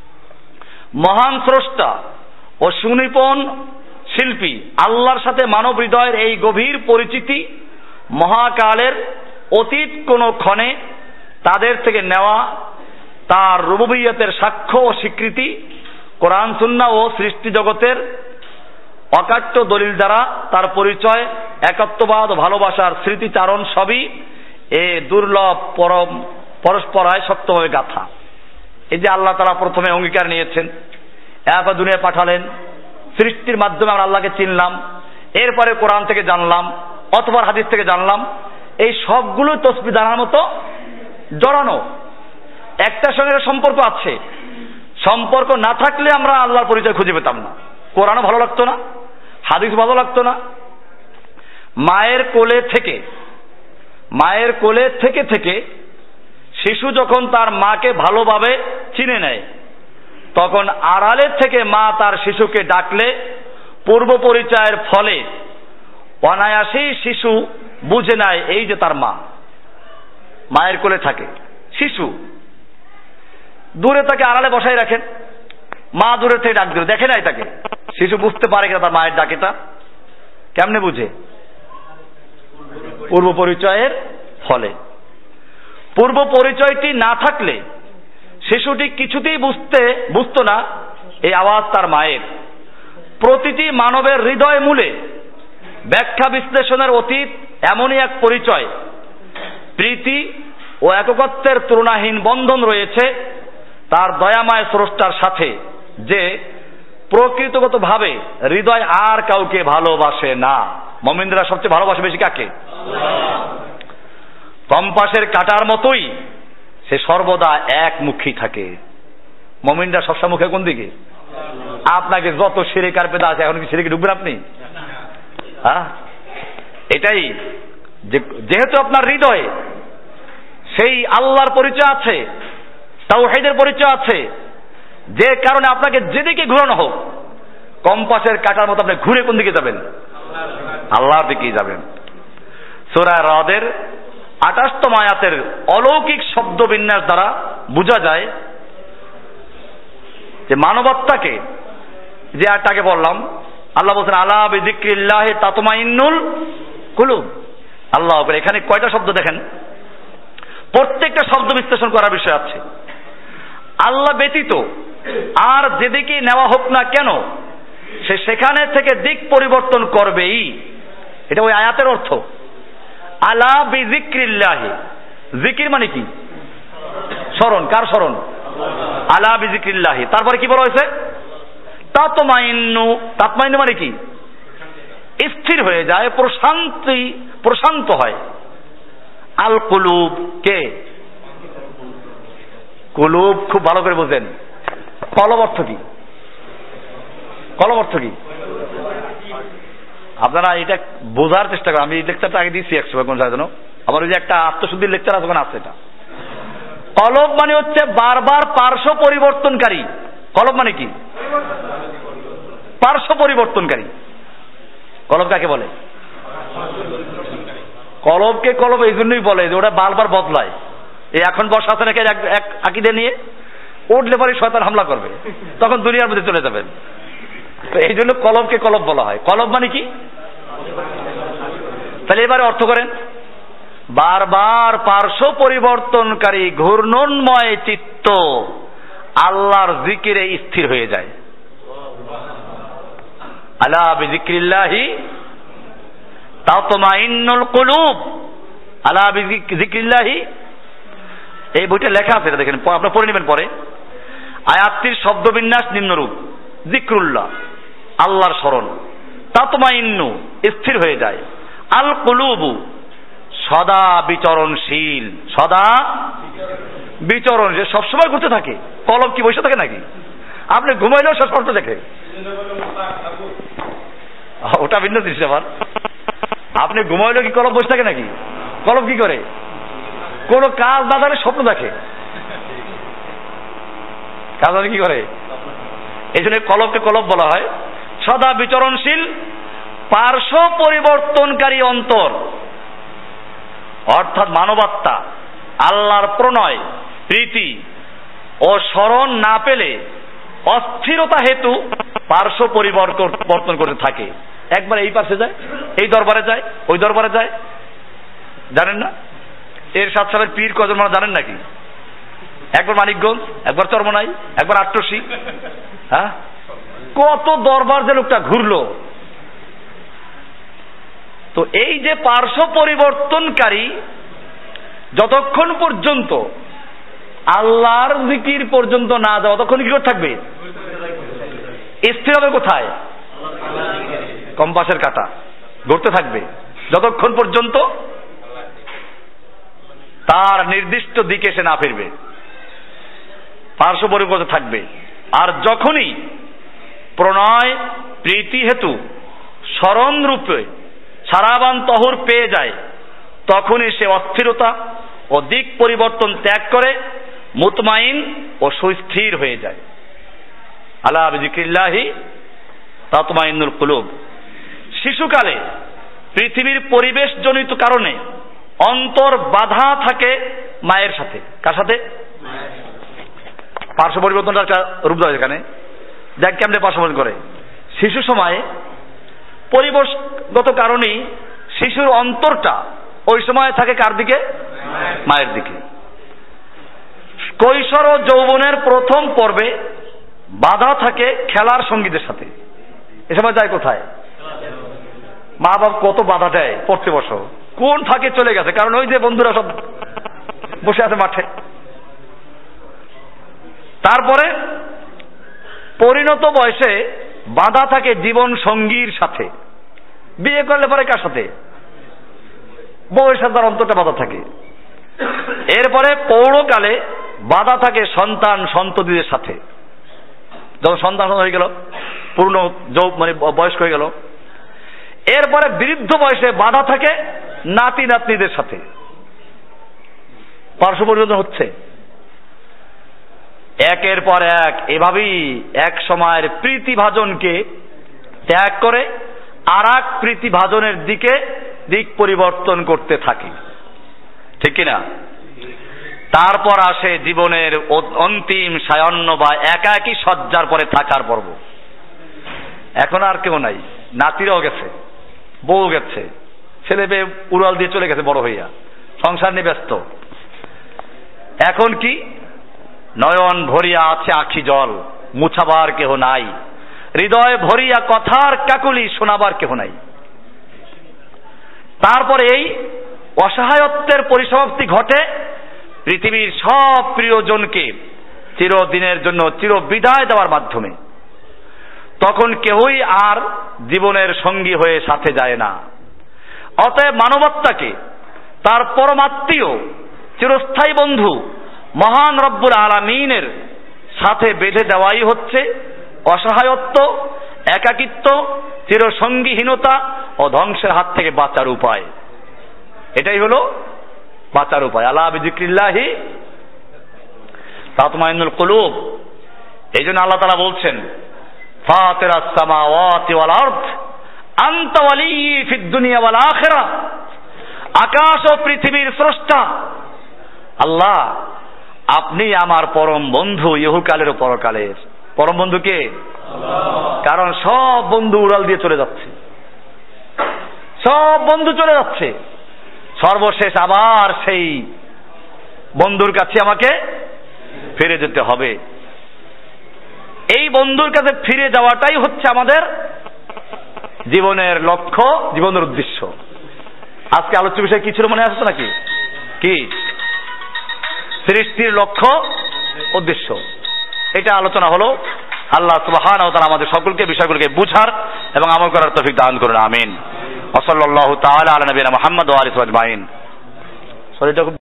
মহান স্রষ্টা ও সুনিপুণ শিল্পী আল্লাহর সাথে মানব হৃদয়ের এই গভীর পরিচিতি মহাকালের অতীত কোন ক্ষণে তাদের থেকে নেওয়া তার রুবুবিয়তের সাক্ষ্য ও স্বীকৃতি কোরআন সুন্নাহ ও সৃষ্টি জগতের অকাট্য দলিল দ্বারা তার পরিচয়, একত্ববাদ ও ভালোবাসার স্মৃতিচারণ সবই এ দুর্লভ পরস্পরায় শক্তভাবে গাথা। এই যে আল্লাহ তাআলা প্রথমে অঙ্গীকার নিয়েছেন, এরপর দুনিয়ায় পাঠালেন, সৃষ্টির মাধ্যমে আমরা আল্লাহকে চিনলাম, এরপরে কোরআন থেকে জানলাম অথবা হাদিস থেকে জানলাম, এই সবগুলো তসবিহ জানার মতো জড়ানো, একটার সঙ্গে সম্পর্ক আছে। সম্পর্ক না থাকলে আমরা আল্লাহর পরিচয় খুঁজে পেতাম না, কোরআনও ভালো লাগতো না, হাদিস ভালো লাগতো না। মায়ের কোলে থেকে শিশু যখন তার মাকে ভালোভাবে চিনে নেয়, তখন আড়ালের থেকে মা তার শিশুকে ডাকলে পূর্ব পরিচয়ের ফলে অনায়াসেই শিশু বুঝে নেয় এই যে তার মা। মায়ের কোলে থাকে শিশু, দূরে তাকে আড়ালে বসাই রাখেন, মা দূরে থেকে ডাক দিল, দেখে নাই তাকে, শিশু বুঝতে পারে কিনা তার মায়ের ডাকেটা? কেমনে বুঝে? পূর্ব পরিচয়ের ফলে। পূর্ব পরিচয়টি না থাকলে শিশুটি কিছুতেই বুঝতো না এই আওয়াজ তার মায়ের। প্রতিটি মানবের হৃদয় মূলে ব্যাখ্যা বিশ্লেষণের অতীত এমনই এক পরিচয়, প্রীতি ও একত্বের তুলনাহীন বন্ধন রয়েছে তার দয়াময় স্রষ্টার সাথে, যে প্রকৃতগতভাবে হৃদয় আর কাউকে ভালোবাসে না। মুমিনরা সবচেয়ে ভালোবাসে বেশি কাকে? কম্পাসের কাঁটার মতোই সে সর্বদা একমুখী থাকে। মুমিনরা সবসময় মুখে কোন দিকে? আপনাকে যত শিরক আর বিদআত আছে, এখন কি শিরকে ঢুকবেন আপনি? হ্যাঁ, এটাই যেহেতু আপনার হৃদয়ে সেই আল্লাহর পরিচয় আছে, তাওহীদের পরিচয় আছে, যে কারণে আপনাকে যেদিকে ঘুরানো হোক কম্পাসের কাঁটার মতো আপনি ঘুরে কোন দিকে যাবেন? আল্লাহর দিকেই যাবেন। সূরা রাদের 28তম আয়াতের অলৌকিক শব্দ বিন্যাস দ্বারা বোঝা যায় যে মানবত্বাকে, যে আয়াতটাকে বললাম, আল্লাহ বলছেন আলা বিযিক্রিল্লাহি তাতমাইন্নুল কুলুব, আল্লাহু আকবার। এখানে কয়টা শব্দ দেখেন, প্রত্যেকটা শব্দ বিশ্লেষণ করার বিষয় আছে। আল্লাহ ব্যতীত আর যেদিকে নেওয়া হোক না কেন সে সেখানে থেকে দিক পরিবর্তন করবেই, এটা ওই আয়াতের অর্থ। আলা বিযিক্রিল্লাহি, জিকির মানে কি? স্মরণ। কার স্মরণ? আলা বিযিক্রিল্লাহি। তারপরে কি বলা হয়েছে? তাতমাইন্নু। তাতমাইন্নু মানে কি? স্থির হয়ে যায়, প্রশান্ত হয়। আল কুলুব, কে? কুলুব খুব ভালো করে বোঝেন। কলব অর্থ কি? কলব অর্থ কি? আপনারা এটা বোঝার চেষ্টা করেন। আমি এই লেকচারটা আগে দিয়েছি 100 কোন জায়গায়, আমার ওই যে একটা আত্মশুদ্ধির লেকচার আছে, ওখানে আছে এটা। কলব মানে হচ্ছে বারবার পার্শ্ব পরিবর্তনকারী। কলব মানে কি? পার্শ্ব পরিবর্তনকারী। কলব কাকে বলে? কলবকে কলব এই জন্যই বলে যে ওটা বারবার বদলায়। এই এখন বর্ষা আছে নাকি এক আকিদে নিয়ে উঠলে পরে শয়তান হামলা করবে, তখন দুনিয়ার মধ্যে চলে যাবেন। তো এই জন্য কলবকে কলব বলা হয়। কলব মানে কি? তাহলে এবারে অর্থ করেন, বারবার পার্শ্ব পরিবর্তনকারী ঘূর্ণনময় চিত্ত আল্লাহর জিকিরে স্থির হয়ে যায়। আলা বিযিক্রিল্লাহি তাতমাইন্নুল কুলুব। আলা বিযিক্রিল্লাহি, এই বইটা লেখা আছে, দেখেন, আপনারা পড়ে নেবেন পরে। আয়াতটির শব্দবিন্যাস নিম্নরূপ: যিকরুল্লাহ, আল্লাহর স্মরণ; তাতমাইন্নু, স্থির হয়ে যায়; আল কুলুবু, সদা বিচরণশীল, সদা বিচরণ, যে সবসময় ঘুরতে থাকে। কলব কি বসে থাকে নাকি? আপনি ঘুমাইলেও সব করতে দেখে, ওটা ভিন্ন জিনিস। আবার আপনি ঘুমাইলেও কি কলব বসে থাকে নাকি? কলব কি করে? কোন কাজ না থাকলে স্বপ্ন দেখে। কাজ কি করে? এই জন্য কলবকে কলব বলা হয়। সদা বিচরণশীল, পার্শ্ব পরিবর্তনকারী অন্তর, অর্থাৎ মানবাত্মা আল্লাহর প্রণয়, প্রীতি ও স্মরণ না পেলে অস্থিরতা হেতু পার্শ্ব পরিবর্তন করতে থাকে। একবার এই পাশে যায়, এই দরবারে যায়, ওই দরবারে যায়। জানেন না এরশাদ সাহেবের পীর কজন মানে জানেন নাকি? একবার মানিকগঞ্জ, একবার চরমনাই, একবার আট্টসি। হ্যাঁ, কত দরবার যে লোকটা ঘুরলো। তো এই যে পার্শ্ব পরিবর্তনকারী, যতক্ষণ পর্যন্ত আল্লাহর জিকির পর্যন্ত না যাওয়া, ততক্ষণ কি করে থাকবে? স্থির হবে কোথায়? কম্পাসের কাঁটা ঘুরতে থাকবে যতক্ষণ পর্যন্ত তার নির্দিষ্ট দিকে সে না ফিরবে, পার্শ্ব পরিবর্তন থাকবে। আর যখনই প্রণয় প্রীতি হেতু স্মরণ রূপে সারাবান তহর পেয়ে যায়, তখনই সে অস্থিরতা ও দিক পরিবর্তন ত্যাগ করে মুতমাইন ও সুস্থির হয়ে যায়। আলা বিযিক্রিল্লাহি তাতমাইন্নুল কুলুব। শিশুকালে পৃথিবীর পরিবেশজনিত কারণে অন্তর বাধা থাকে মায়ের সাথে। কার সাথে? পার্শ্ব পরিবর্তনটা একটা রূপ দেওয়া এখানে। দেখ কেমনে পার্শ্ব পরিবর্তন করে। শিশু সময়ে পরিবেশগত কারণেই শিশুর অন্তরটা ওই সময় থাকে কার দিকে? মায়ের দিকে। কৈশোর ও যৌবনের প্রথম পর্বে বাধা থাকে খেলার সঙ্গীদের সাথে। এ সময় যায় কোথায়? মা বাবা কত বাধা দেয়, পড়তে বসো, কোন ফাঁকে চলে গেছে, কারণ ওই যে বন্ধুরা সব বসে আছে মাঠে। তারপরে পরিণত বয়সে বাধা থাকে জীবন সঙ্গীর সাথে। বিয়ে করলে পরে কার সাথে? বউয়ের সাথে তার অন্তরটা বাধা থাকে। এরপরে পৌরকালে বাধা থাকে সন্তান সন্ততিদের সাথে। যখন সন্তান হয়ে গেল, পূর্ণ মানে বয়স্ক হয়ে গেল, এরপরে বৃদ্ধ বয়সে বাধা থাকে নাতি নাতনিদের সাথে। পার্শ্ব পরিবর্তন হচ্ছে একের পর এক। এভাবেই এক সময়ের প্রীতিভাজনকে ত্যাগ করে আর এক প্রীতিভাজনের দিকে দিক পরিবর্তন করতে থাকে, ঠিক কিনা? তারপর আসে জীবনের অন্তিম সায়ান্ন বা একাকী শয্যার পরে থাকার পর্ব। এখন আর কেউ নাই, নাতিরাও গেছে, বউ গেছে, ছেলে পেয়ে উড়াল দিয়ে চলে গেছে বড় হইয়া, সংসার নিয়ে ব্যস্ত। এখন কি? নয়ন ভরিয়া আছে আখি জল, মুছাবার কেহ নাই, হৃদয় ভরিয়া কথার কাকলি, শোনাবার কেহ নাই। তারপরে এই অসহায়ত্বের পরিসমাপ্তি ঘটে পৃথিবীর সব প্রিয়জনকে চিরদিনের জন্য চির বিদায় দেওয়ার মাধ্যমে। তখন কেহই আর জীবনের সঙ্গী হয়ে সাথে যায় না। অতএব মানবত্বাকে তার পরমাত্মীয় চিরস্থায়ী বন্ধু মহান রব্বুল আলামিনের সাথে বেঁধে দেওয়াই হচ্ছে অসহায়ত্ব, একাকিত্ব, চিরসঙ্গীহীনতা ও ধ্বংসের হাত থেকে বাঁচার উপায়। এটাই হলো বাঁচার উপায়। আলা বিযিক্রিল্লাহি তাতমাইন্নুল কুলুব। এই জন্য আল্লাহ তাআলা বলছেন, ফাতিরাস সামাওয়াতি ওয়াল আরদ আনতা ওয়ালিয়্যি ফিদ দুনিয়া ওয়াল আখিরাহ। আকাশ ও পৃথিবীর স্রষ্টা আল্লাহ, আপনি আমার পরম বন্ধু ইহকালের ও পরকালের। পরম বন্ধু কে? কারণ সব বন্ধু উড়াল দিয়ে চলে যাচ্ছে, সব বন্ধু চলে যাচ্ছে, সর্বশেষ আবার সেই বন্ধুর কাছে আমাকে ফিরে যেতে হবে। এই বন্ধুর কাছে ফিরে যাওয়াটাই হচ্ছে আমাদের জীবনের লক্ষ্য, জীবনের উদ্দেশ্য। আজকে আলোচ্য বিষয় কি ছিল মনে আসছে নাকি? কি? সৃষ্টির লক্ষ্য, উদ্দেশ্য, এটা আলোচনা হলো। আল্লাহ সুবহানাহু ওয়া তাআলা আমাদের সকলকে বিষয়গুলোকে বুঝার এবং আমল করার তৌফিক দান করুন। আমিন। ওয়া সাল্লাল্লাহু তাআলা আলা নবিয়িনা মুহাম্মদ ওয়া আলিহি ওয়া সাহবিহি।